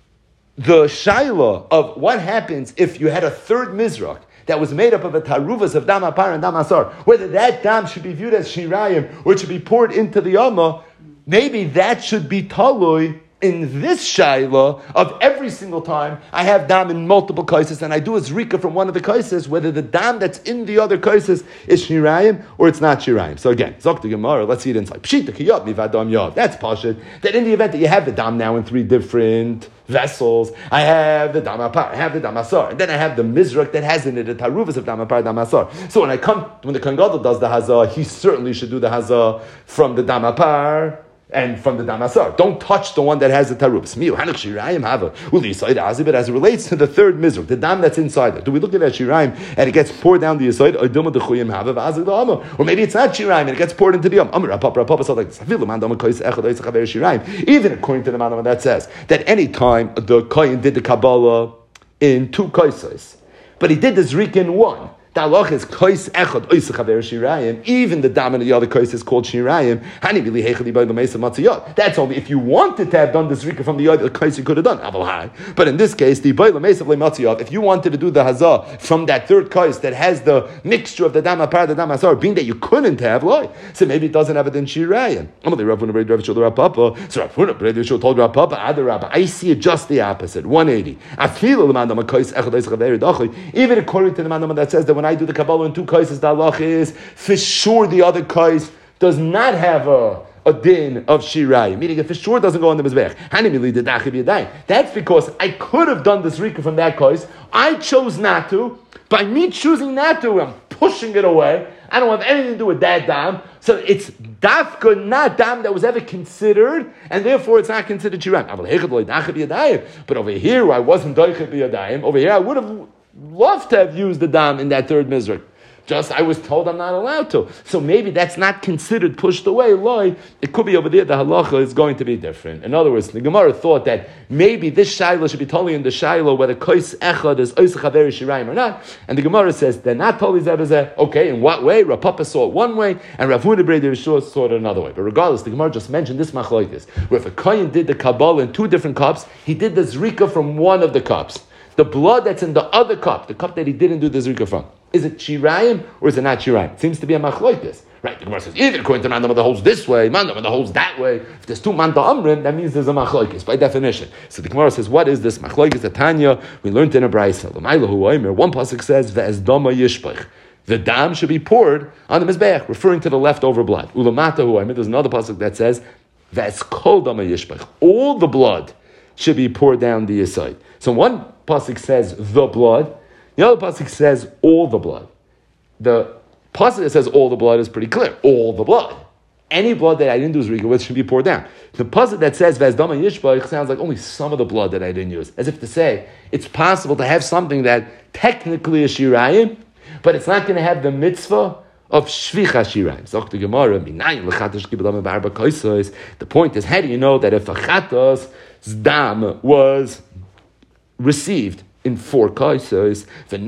the shaila of what happens if you had a third mizrak that was made up of a taruvas of dam apar and dam asar, whether that dam should be viewed as shirayim or it should be poured into the yama, maybe that should be talui in this shaila of every single time I have dam in multiple kaises and I do a zrika from one of the kaises, whether the dam that's in the other kaises is shirayim or it's not shirayim. So again, Zok the Gemara, let's see it inside. Pshita kiyot mivadam yod. That's pashut. That in the event that you have the dam now in 3 different vessels, I have the dam apar, I have the dam asar, and then I have the mizrak that has in it the taruvas of dam apar, dam asar. So when the Kohen Gadol does the hazah, he certainly should do the hazah from the dam apar and from the damasar. Don't touch the one that has the tarubas. But as it relates to the third mizrach, the dam that's inside it, do we look at that shirayim and it gets poured down the aside, or maybe it's not shirayim and it gets poured into the yom? Even according to the manama that says that any time the kohen did the kabbalah in 2 kaisais, but he did the zrika in 1. The halach is kois echad oisach haver shirayim. Even the dam in the other kois is called shirayim. Hani bili hechadi by the meisa matziyot. That's only if you wanted to have done the zrika from the other kois you could have done. But in this case, the by the meisa matziyot, if you wanted to do the hazah from that third kois that has the mixture of the dam apar, the dam asar, being that you couldn't have, so maybe it doesn't have it in shirayim. So Rav Huna told Rav Papa, Adarabba, I see it just the opposite. 180. Even according to the manama that says that when I do the Kabbalah in 2 kaises, the halach is for sure the other kais does not have a din of shirayim, meaning it for sure doesn't go on the mizbech. That's because I could have done this rika from that kais. I chose not to. By me choosing not to, I'm pushing it away. I don't have anything to do with that dam. So it's dafka, not dam that was ever considered, and therefore it's not considered shirayim. But over here, I wasn't doichet b'yadayim. Over here, I would have loved to have used the dam in that third mizrach. Just I was told I'm not allowed to. So maybe that's not considered pushed away. Loi, it could be over there. The halacha is going to be different. In other words, the Gemara thought that maybe this shaila should be totally in the shaila whether kois echad is oisach haveri shirayim or not. And the Gemara says they're not totally zebazeh. Okay, in what way? Rav Papa saw it one way, and Rav Huna Breder Yeshua saw it another way. But regardless, the Gemara just mentioned this machlokes, where if a kohen did the kabbalah in 2 different cups, he did the zrika from one of the cups. The blood that's in the other cup, the cup that he didn't do the zrika from, is it shirayim or is it not shirayim? It seems to be a machlokes. Right, the Gemara says, either according to Mandam that holds this way, Mandam that holds that way. If there's 2 Manda Amrin, that means there's a machlokes, by definition. So the Gemara says, what is this machlokes? The Tanya, we learned in a Braisa. One pasuk says, Ve'ezdama yishpach. The dam should be poured on the mizbeach, referring to the leftover blood. Ulamata huaymer. There's another pasuk that says, Ve'eskol dama yishpach. All the blood should be poured down the aside. So one pasuk says the blood, the other pasuk says all the blood. The pasuk that says all the blood is pretty clear. All the blood. Any blood that I didn't do zrika with should be poured down. The pasuk that says v'ezdama yishbach sounds like only some of the blood that I didn't use, as if to say it's possible to have something that technically is shirayim, but it's not going to have the mitzvah of shvicha shirayim. The point is, how do you know that if a chatas dam was received in 4 kaisers,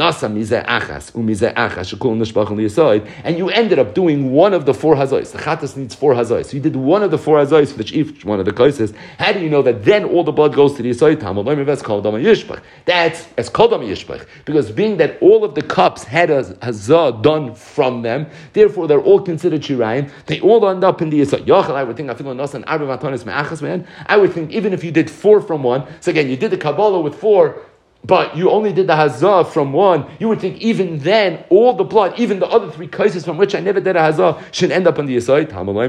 and you ended up doing one of the 4 hazais. The chatas needs 4 hazais. So you did one of the 4 hazais for each one of the kaisers. How do you know that then all the blood goes to the yisai? That's as kol dama yishbach. Because being that all of the cups had a hazah done from them, therefore they're all considered shirayim. They all end up in the yisai. I would think I would think even if you did 4 from one, so again you did the kabbalah with 4, but you only did the hazah from 1, you would think even then, all the blood, even the other 3 kaises from which I never did a hazah, should end up on the yisai.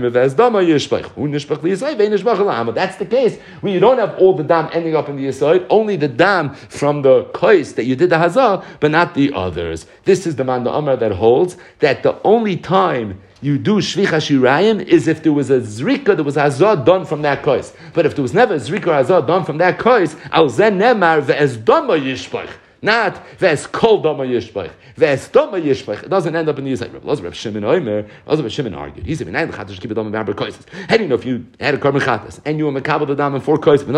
That's the case when you don't have all the dam ending up in the yisai, only the dam from the kais that you did the hazah, but not the others. This is the man the Amar that holds that the only time you do shvicha shirayim is if there was a zrika, there was a hazah done from that kais. But if there was never a zrika or hazah done from that kais, al zen nemar ve'ezdama yishpach. Not ve'eskol dama yishpach. Ve'ezdama yishpach. It doesn't end up in the yisai. Rav Shimon Omer, Rav Shimon argued. He said, how do you know if you had a carbon chatas and you were mekabel the dam in 4 kais,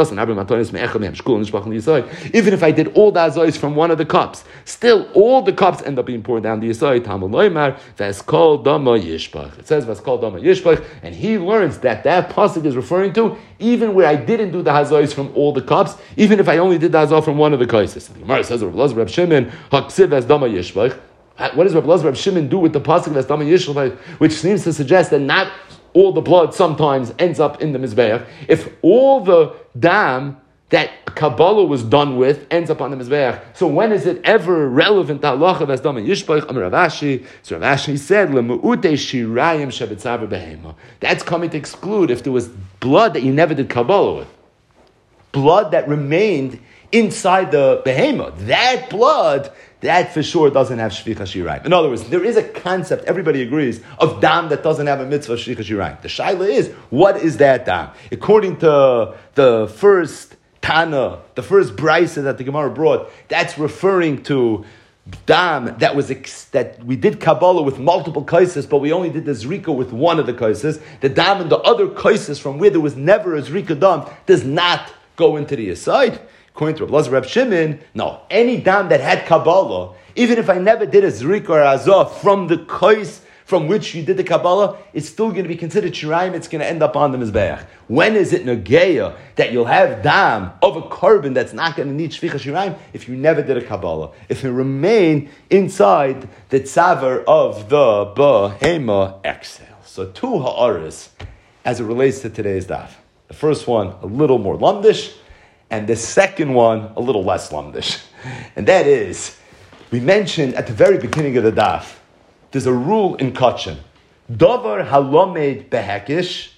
even if I did all the hazahs from one of the cups, still all the cups end up being poured down the yisai. Ve'eskol dama yishpach. It says ve'eskol dama yishpach, and he learns that pasuk is referring to even where I didn't do the hazahs from all the cups, even if I only did the hazah from one of the kaises. The Gemara says, Rav Shimon, haksiv as dama yishbach. What does Rav Shimon do with the pasuk as dama yishbach, which seems to suggest that not all the blood sometimes ends up in the Mizbeach, if all the dam that Kabbalah was done with ends up on the Mizbeach, so when is it ever relevant to halacha that's done in Yishbach? Amar Rav Ashi, so Rav Ashi said, Le'mu'ute shirayim shebetzaver behema. That's coming to exclude if there was blood that you never did Kabbalah with. Blood that remained inside the behema. That blood, that for sure doesn't have shvicha shirayim. In other words, there is a concept, everybody agrees, of dam that doesn't have a mitzvah of shvicha shirayim. The shaila is, what is that dam? According to the first Tana, the first brisa that the Gemara brought, that's referring to dam that was that we did Kabbalah with multiple kaises, but we only did the zrika with one of the kaises. The dam and the other kaises from where there was never a zrika dam does not go into the aside. According to Reb Reb Shimon, no, any dam that had Kabbalah, even if I never did a zrika or azah from the kais from which you did the Kabbalah, it's still going to be considered shirayim, it's going to end up on the Mizbeach. When is it nageya that you'll have dam of a carbon that's not going to need shvicha shirayim? If you never did a Kabbalah. If it remain inside the tzaver of the behema exhale. So two ha'aris as it relates to today's daf. The first one, a little more lumdish, and the second one, a little less lumdish. And that is, we mentioned at the very beginning of the daf, there's a rule in Kachin. Davar halamed behekish,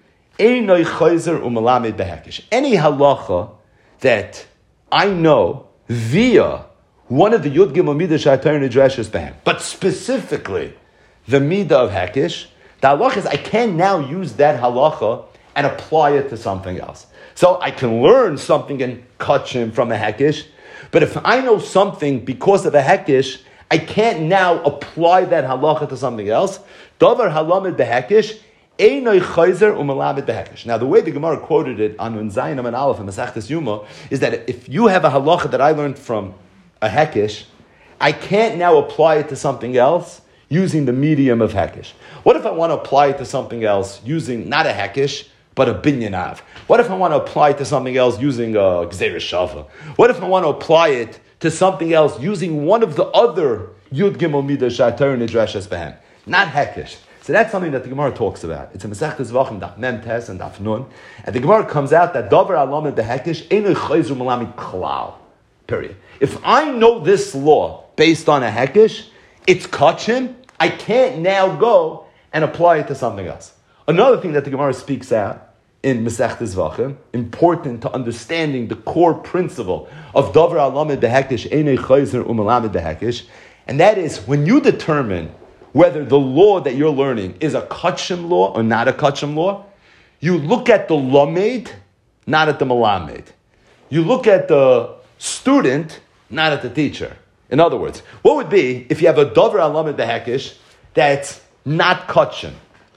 einoi chayzer umalamed behekish. Any halacha that I know via one of the Yud Gimel Midah Sh'Atayr Nidreshes behem, but specifically the Midah of Hekish, the halacha is I can now use that halacha and apply it to something else. So I can learn something in Kachin from a Hekish, but if I know something because of a Hekish, I can't now apply that halacha to something else. Davar halamed behekish, einoi chayzer umalamed behekish. Now, the way the Gemara quoted it on Nun Zayin Amud Aleph and Masechtas Yuma is that if you have a halacha that I learned from a hekish, I can't now apply it to something else using the medium of hekish. What if I want to apply it to something else using not a hekish, but a binyanav? What if I want to apply it to something else using a gzeir shava? What if I want to apply it to something else using one of the other Yud Gimel Midah Sh'Atayr Nidreshes behem? Not hekish. So that's something that the Gemara talks about. It's a Masechtas Zvachim, Daf Mem Tes and Daf Nun. And the Gemara comes out that Davar Alamed behekish einoi chayzer umalamid klal. Period. If I know this law based on a hekish, it's kachim, I can't now go and apply it to something else. Another thing that the Gemara speaks out in Masechtas Zvachim, important to understanding the core principle of Davar Alamed behekish einoi chayzer umalamed behekish, and that is when you determine whether the law that you're learning is a kachim law or not a kachim law, you look at the lamed, not at the malamed. You look at the student, not at the teacher. In other words, what would be if you have a Davar Alamed behekish that's not kachim,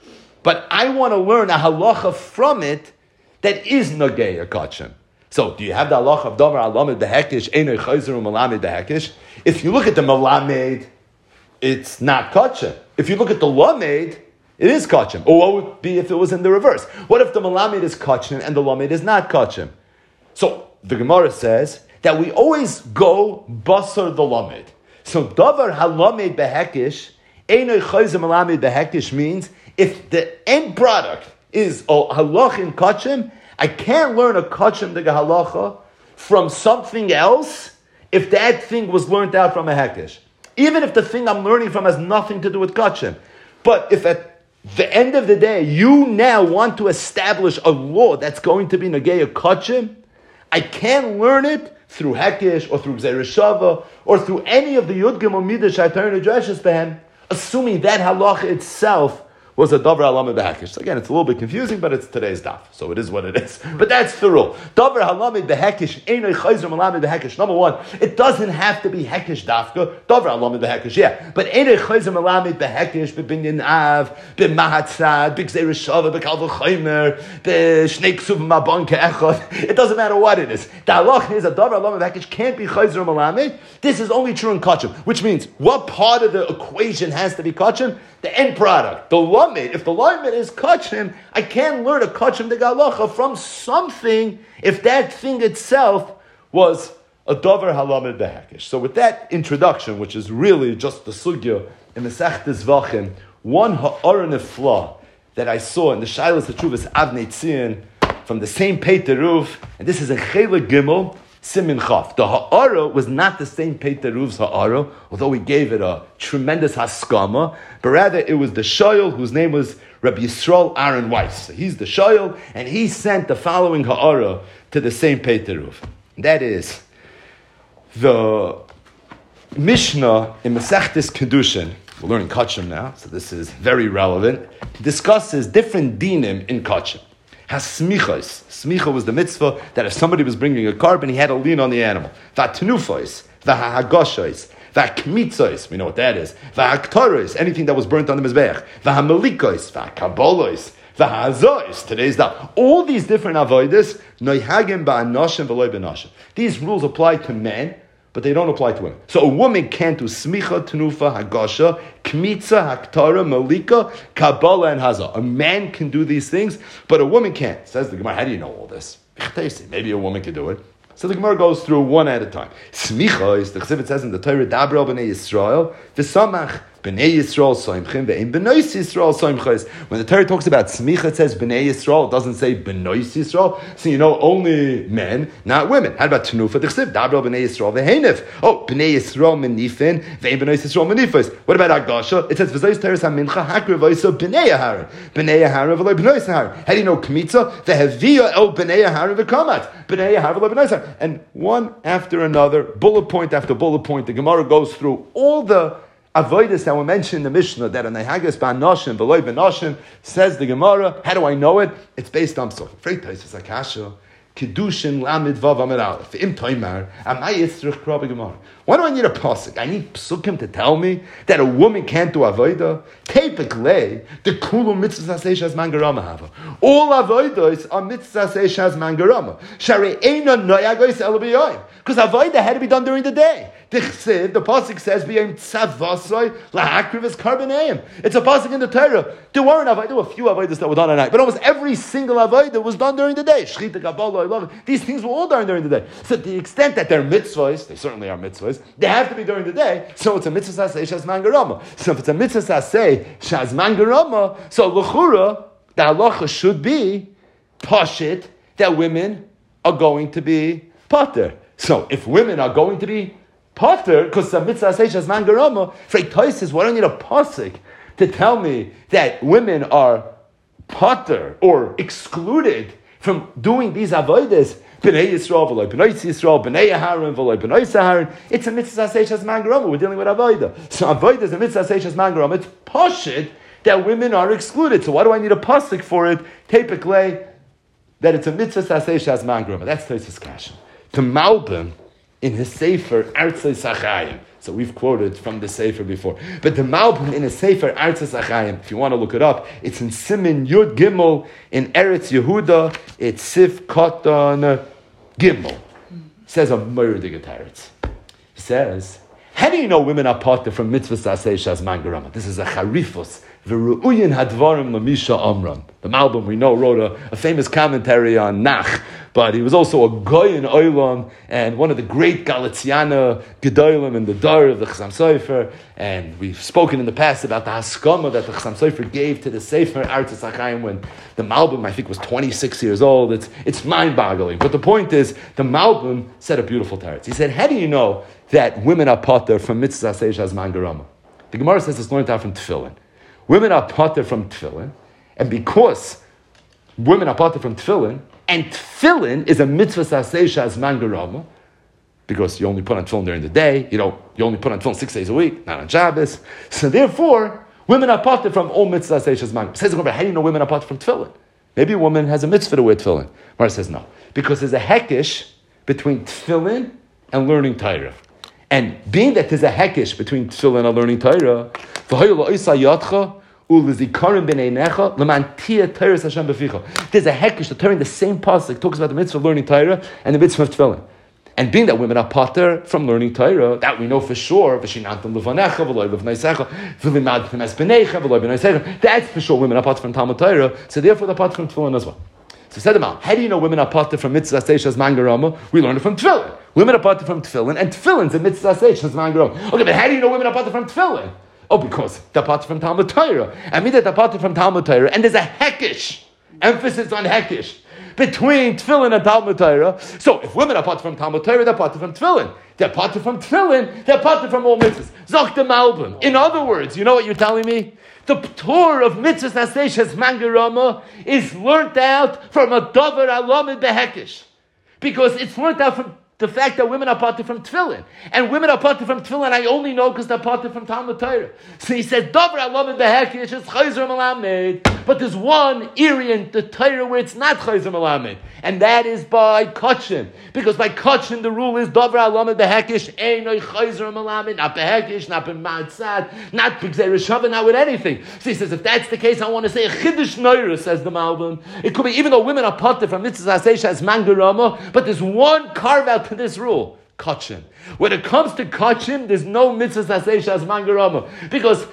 but I want to learn a halacha from it that is nagei kachim. So, do you have the halacha of Davar Alamed behekish einoi chayzer umalamed behekish? If you look at the malamed, it's not kachim. If you look at the lamed, it is kachim. Or what would be if it was in the reverse? What if the malamed is kachim and the lamed is not kachim? So, the Gemara says that we always go basar the lamed. So, Davar halamed behekish einoi chayzer umalamed behekish means if the end product is a halach in kachim, I can't learn a kachim de halacha from something else if that thing was learned out from a hekish. Even if the thing I'm learning from has nothing to do with kachim. But if at the end of the day, you now want to establish a law that's going to be negei kachim, I can't learn it through hekish or through gzeir shava or through any of the Yud Gimel Midah Sh'Atayr Nidreshes behem, assuming that halacha itself was a Davar Alamed behekish. So again, it's a little bit confusing, but it's today's daf, so it is what it is. But that's the rule. Davar Alamed behekish einoi chayzer umalamed behekish. Number one, it doesn't have to be hekish dafka. Davar Alamed behekish, yeah, but einoi chayzer umalamed behekish b'binyan av, b'mahatzad, b'gzeir shava, b'kal v'chaymer, b'shnei ksuvim mabon ke'echad. It doesn't matter what it is. The halach is that Davar Alamed behekish can't be chayzer umalamed. This is only true in kachim, which means what part of the equation has to be kachim? The end product, the lamed. If the lamed is kachim, I can't learn a kachim de galacha from something if that thing itself was a davar halamed behekish. So with that introduction, which is really just the sugya in Masechtas Zvachim, one ha'ara nefla that I saw in the Shailas Teshuvas Avnei Tzion from the same Pei Teruv, and this is in Chelek Gimel, Simin Chaf. The Ha'ara was not the same Pei Teruv's Ha'ara, although we gave it a tremendous haskama, but rather it was the Shoyal whose name was Rabbi Yisrael Aaron Weiss. So he's the Shoyal, and he sent the following Ha'ara to the same Pei Teruv. That is, the Mishnah in Masechtes Kedushin, we're learning Kachim now, so this is very relevant, discusses different dinim in Kachim. Hasmichos. Smicha was the mitzvah that if somebody was bringing a carbon, he had to lean on the animal. Vatnufos, vahagoshois, vakmitzos, we know what that is. Vahaktoros, anything that was burnt on the mizbeach. Vahamelikos, vahkabolos, vahazois. Today's daf. All these different avodas, noihagim ba'anoshim v'loy b'noshim. These rules apply to men, but they don't apply to women. So a woman can't do smicha, tenufa, hagasha, kmitza, haktara, malika, kabbalah, and hazah. A man can do these things, but a woman can't. Says the Gemara, how do you know all this? Maybe a woman can do it. So the Gemara goes through one at a time. Smicha is, the Chesed says in the Torah, Dabra b'nei Yisrael, v'samach b'nei Yisrael soimchim, ve'im b'nois Yisrael soimchos. When the Torah talks about smicha, it says b'nei Yisrael, it doesn't say b'nois Yisrael. So you know only men, not women. How about Tenufa? The Chesed, Dabra b'nei Yisrael, ve'henef. Oh, b'nei Yisrael menifin, ve'im b'nois Yisrael menifos. What about Agasha? It says, v'zois teres ha-mincha, hakri v'oisa b'nei Aharon. B'nei Aharon v'loi b'nois Aharon. How do you know kmitza? Ve'heviyah el b'nei Aharon v'kamat. B'nei Aharon v'loi b'nois Aharon. And one after another, bullet point after bullet point, the Gemara goes through all the avodas that were mentioned in the Mishnah, that an Nehagas ba'anoshim, v'loi b'noshim, says the Gemara. How do I know it? It's based on so. Freitais akasha, kedushin lamid vav amid aleph. Im toimar, amay yitzrich kra b'Gemara. Why do I need a pasuk? I need psukim to tell me that a woman can't do avodah. Typically, the kulu mitzvah seish as mangarama hava. All avodos are mitzvah seish as mangarama. Shari eina noyagos elabiyoyim. Because avodah had to be done during the day. The pasuk says, "B'yom tzavasoi lahakrivis karbaneim." It's a pasuk in the Torah. There weren't avodah. There were a few avodas that were done at night, but almost every single avodah was done during the day. Shchita, kabbalah, love. These things were all done during the day. So, to the extent that they're mitzvahs, they certainly are mitzvahs. They have to be during the day. So it's a mitzvah saseh shaz mangarama. So if it's a mitzvah saseh shaz mangarama, so l'chura the halacha should be pashit that women are going to be pater. So if women are going to be pater, because the mitzvah saseh shaz mangarama, Freitois says, why do I need a pasuk to tell me that women are pater or excluded from doing these avodas? B'nei Yisrael, v'loi b'noi Yisrael, b'nei Aharon, v'loi b'noi Aharon. It's a mitzvah seish as mangarama. We're dealing with avodah. So avodah is a mitzvah seish as mangarama. It's pashit that women are excluded. So why do I need a pasuk for it? Typically, that it's a mitzvah seish as mangarama. That's Tosfos Kasha. To Malbim in his sefer Artzei Sachayim. So we've quoted from the sefer before. But the Malbim in his sefer Artzei Sachayim, if you want to look it up, it's in Simin Yud Gimel in Eretz Yehuda. It's Sif Katan Gimel. Says a murder teretz. He says, how do you know women are pater from mitzvah saseh shaz mangarama? This is a charifus. V'ru'uyin hadvarim lamisha amram. The Malbim, we know, wrote a famous commentary on Nach, but he was also a goy in Olam, and one of the great Galiciana Gedolim in the Dar of the Chassam Sofer, and we've spoken in the past about the haskama that the Chassam Sofer gave to the Sefer Artzei Sachayim when the Malbim, I think, was 26 years old. It's mind-boggling. But the point is, the Malbim said a beautiful teretz. He said, how do you know that women are pater from mitzvah seish as mangarama? The Gemara says it's learned out from tefillin. Women are pater from tefillin, and because women are pater from tefillin, and tefillin is a mitzvah saseh shaz mangarama, because you only put on tefillin during the day, you only put on tefillin 6 days a week, not on Shabbos. So therefore, women are pater from all mitzvah saseh shaz mangarama. Says the Gemara, how do you know women are pater from tefillin? Maybe a woman has a mitzvah to wear tefillin. Mara says no, because there's a hekish between tefillin and learning Torah. And being that there's a hekish between tefillin and learning Torah, there's a hekish, the Torah in the same pasuk talks about the mitzvah of learning Torah and the mitzvah of tefillin. And being that women are pater from learning Torah, that we know for sure, that's for sure women are pater from Talmud Torah, so therefore they're pater from tefillin as well. So said them out, how do you know women are pater from mitzvah seishas mangarama? We learned it from tefillin. Women are pater from tefillin, and tefillin's a mitzvah seishas mangarama. Okay, but how do you know women are pater from tefillin? Oh, because they're part from Talmud Torah. I mean that they're part from Talmud Torah, and there's a hekish, emphasis on hekish, between tefillin and Talmud Torah. So if women are part from Talmud Torah, they're part from tefillin. They're part from tefillin, they're part from all mitzvahs. Zok the Malbim. In other words, you know what you're telling me? The Torah of mitzvahs aseshes mangarama is learnt out from a davar alamid behekish. Because it's learnt out from the fact that women are parted from tefillin. And women are parted from tefillin, I only know because they're parted from Talmud Torah. So he says, davar alamid behekish is chayzer malamed. But there's one area in the Torah where it's not chayzer malamed. And that is by kachim. Because by kachim, the rule is davar alamid behekish, einoi chayzer malamed, not behekish, not b'matzad, not b'gzei not with anything. So he says, if that's the case, I want to say a chiddush noira, says the Malbim. It could be, even though women are parted from mitzvahs asesha as mangarama, but there's one carve out to this rule. Kachim. When it comes to kachim, there's no mitzvahs asesha as mangarama. Because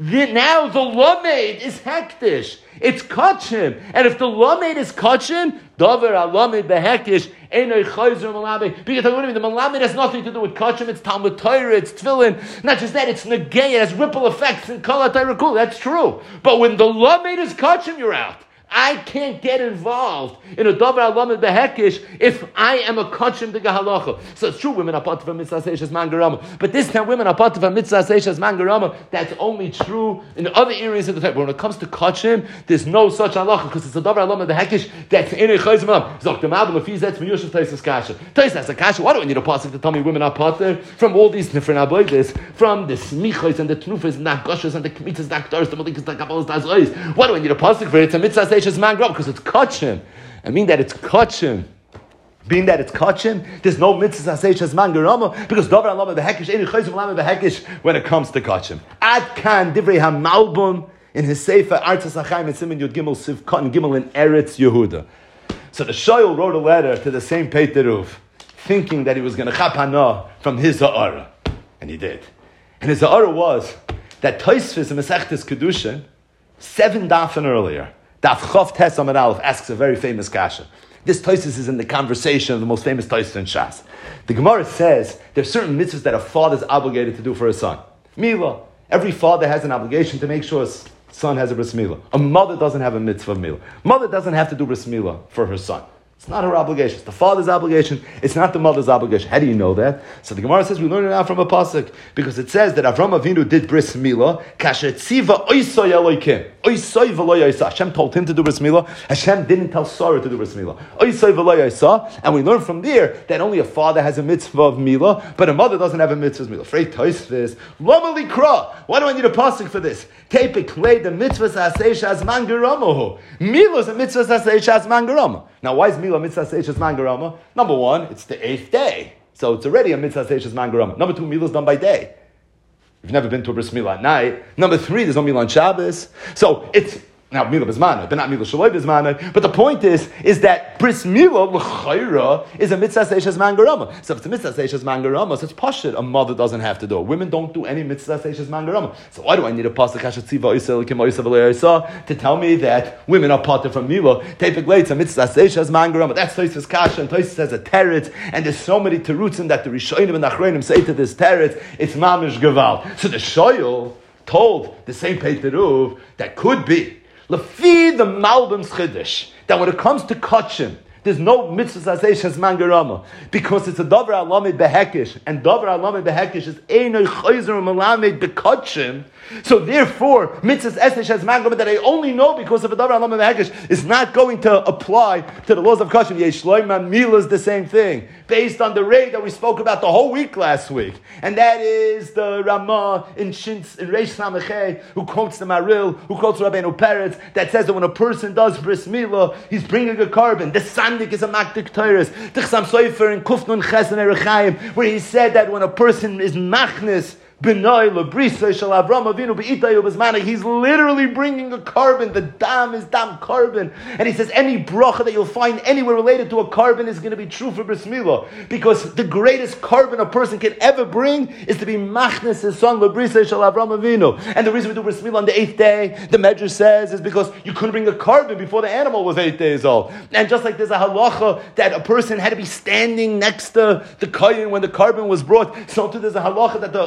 now the lamed is hektish. It's kachim. And if the lamed is kachim, davar alamed behekish, einoi chayzer malamed. Because the malamed has nothing to do with kachim. It's Talmud Torah, it's tefillin. Not just that, it's negay. It has ripple effects in kol ha-Torah kul. That's true. But when the lamed is kachim, you're out. I can't get involved in a davar alamed behekish if I am a kachim de halacha. So it's true, women are part of a mitzvah seishes mangarama. But this time, women are part of a mitzvah seishes mangarama. That's only true in other areas of the Torah. But when it comes to kachim, there's no such halacha because it's a davar alamed behekish that's in a chayzim alam. Zok the Malbim if he's that's from Yosef Taisus Kasha. Taisus has a kasha. Why do I need a pasuk to tell me women are part there from all these different avodas, from the smichos and the tnufas and the goshes and the kmitzas, the akdars, the malikas, the kabbalas, the azrais? Why do I need a pasuk for it? It's a mitzvah seishes mangarama because it's kachim. I mean that it's kachim. Being that it's kachim, there's no mitzvah seishes mangarama because davar alamed behekish ain't chayzim alamed behekish when it comes to kachim. Ad kan divrei hamalbum in his sefer Artzas Achaim and Siman Yud Gimel Siv Katan Gimel in Eretz Yehuda. So the Shoyl wrote a letter to the same Peteruv, thinking that he was going to chap hana from his ha'ara, and he did. And his ha'ara was that Tosfos in Masechtas Kedushin 7 dafin earlier. Daf Chof Tes Amud Aleph asks a very famous kasha. This Tosfos is in the conversation of the most famous Tosfos in Shas. The Gemara says there are certain mitzvahs that a father is obligated to do for his son. Mila. Every father has an obligation to make sure his son has a bris milah. A mother doesn't have a mitzvah of milah. Mother doesn't have to do bris milah for her son. It's not her obligation. It's the father's obligation. It's not the mother's obligation. How do you know that? So the Gemara says we learn it out from a pasuk because it says that Avram Avinu did bris milah. Kasher tziva oisay Elokim. Oisay v'lo yisa. Hashem told him to do bris milah. Hashem didn't tell Sarah to do bris milah. Oisay v'lo yisa. And we learn from there that only a father has a mitzvah of milah, but a mother doesn't have a mitzvah of milah. Frei Tosfos. Lama likra. Why do I need a pasuk for this? Typically, the mitzvah saseish as mangaramahu. Milah is a mitzvah saseish as mangarama. Now, why is milah mitzvah saseish as mangarama? Number one, it's the 8th day, so it's already a mitzvah saseish as mangarama. Number two, milah is done by day. You've never been to a bris milah at night. Number three, there's no milah on Shabbos, so it's now milah bismana, but not milah shaloi bismana. But the point is that bris milah l'chayra is a mitzvah seishes mangarama. So if it's a mitzvah seishes mangarama, so it's pashut. A mother doesn't have to do it. Women don't do any mitzvah seishes mangarama. So why do I need a pasuk hashatziva oisel kim oisel v'leisa to tell me that women are parted from milah? Typically, it's a mitzvah seishes mangarama. That's Tosfos kasha, and Tosfos has a teretz, and there's so many terutzim that the Rishonim and Achronim say to this teretz. It's mamish geval. So the Shoyl told the same Peteruv that could be. Lefi the Malbim's Chiddush, that when it comes to kachim, there's no mitzvah saseish as mangarama because it's a davar alamed behekish, and davar alamed behekish is einoi chayzer malamed bekachim. So therefore, mitzvah saseish as mangarama that I only know because of a davar alamed behekish is not going to apply to the laws of kachim. Yeshloima milah is the same thing based on the rate that we spoke about the whole week last week, and that is the Ramah in Shins in Reish Samechei who quotes the Maril, who quotes Rabbeinu Peretz that says that when a person does bris milah, he's bringing a carbon. The Sandik is a makdik Torah. Tichsam Sofer in Kufnun Chesed Erechaim, where he said that when a person is machnis B'nai lebrisa shel Avram Avinu be'itayu b'zmana. He's literally bringing a carbon. The dam is dam carbon, and he says any bracha that you'll find anywhere related to a carbon is going to be true for bris milah, because the greatest carbon a person can ever bring is to be machnes his son lebrisa shel Avram Avinu. And the reason we do bris milah on the 8th day, the Medrash says, is because you couldn't bring a carbon before the animal was 8 days old. And just like there's a halacha that a person had to be standing next to the kohen when the carbon was brought, so too there's a halacha that the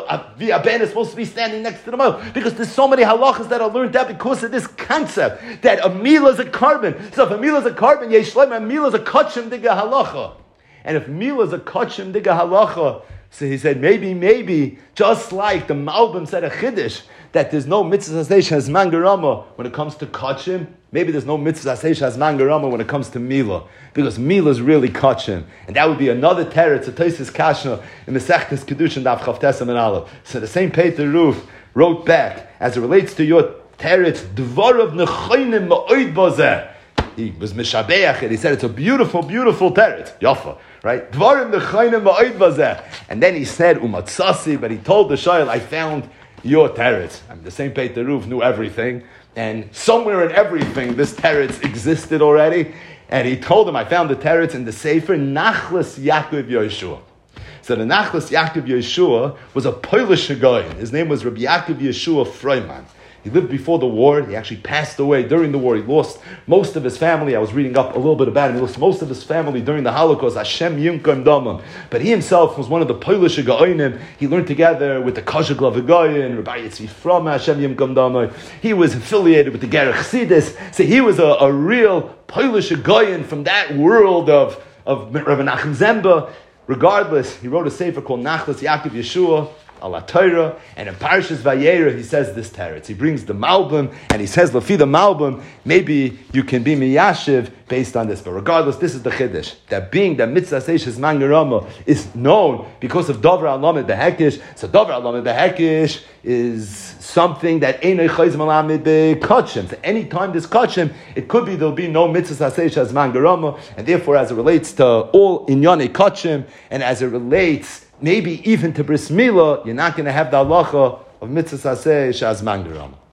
the aben is supposed to be standing next to the mile, because there's so many halachas that are learned out because of this concept that a meal is a carbon. So if a meal is a carbon, yeshleim, a meal is a kachim diga halacha. And if meal is a kachim diga halacha, so he said, maybe, just like the Malbim said a chiddush, that there's no mitzvah aseish has mangarama when it comes to kachim, maybe there's no mitzvah aseish has mangarama when it comes to mila, because mila is really kachim, and that would be another teretz, a toisis kashna in Masechtas Kedushin daf chavtesam and aleph. So the same Peter Ruf wrote back, as it relates to your teretz, dvarav nechonim ma'oid bozeh. He was mishabeach it. He said it's a beautiful, beautiful teretz. Yafa, right? Dvarim nechonim ma'oid bozeh. And then he said umatzasi, but he told the shayl, I found your teretz. I mean, the same Peter Ruf knew everything, and somewhere in everything this teretz existed already. And he told him, I found the teretz in the Sefer Nachlas Yaakov Yeshua. So the Nachlas Yaakov Yeshua was a Polish guy. His name was Rabbi Yaakov Yeshua Freiman. He lived before the war. He actually passed away during the war. He lost most of his family. I was reading up a little bit about him. He lost most of his family during the Holocaust. Hashem Yimkom Damam. But he himself was one of the Polish Gaonim. He learned together with the Kozheglav Gaon, Rabbi Yitzvi from Hashem Yimkom Damam. He was affiliated with the Gerach Chassidus. So he was a real Polish Gaon from that world of Rabbi Nachum Zemba. Regardless, he wrote a sefer called Nachlas Yaakov Yeshua, Ala Torah, and in Parshas Vayera he says this teretz. He brings the Malbim and he says, Lafi the Malbim, maybe you can be miyashiv based on this. But regardless, this is the chiddush, that being that mitzvah seishes mangarama is known because of Dover Alamed Behekish. So Dover Alamed Behekish is something that Einay Chayz Malamed Bekachim. So anytime there's kachim, it could be there'll be no mitzvah seishes mangarama, and therefore as it relates to all inyane kachim, and as it relates maybe even to bris milah, you're not going to have the halacha of mitzvah saseh shaz mangaram.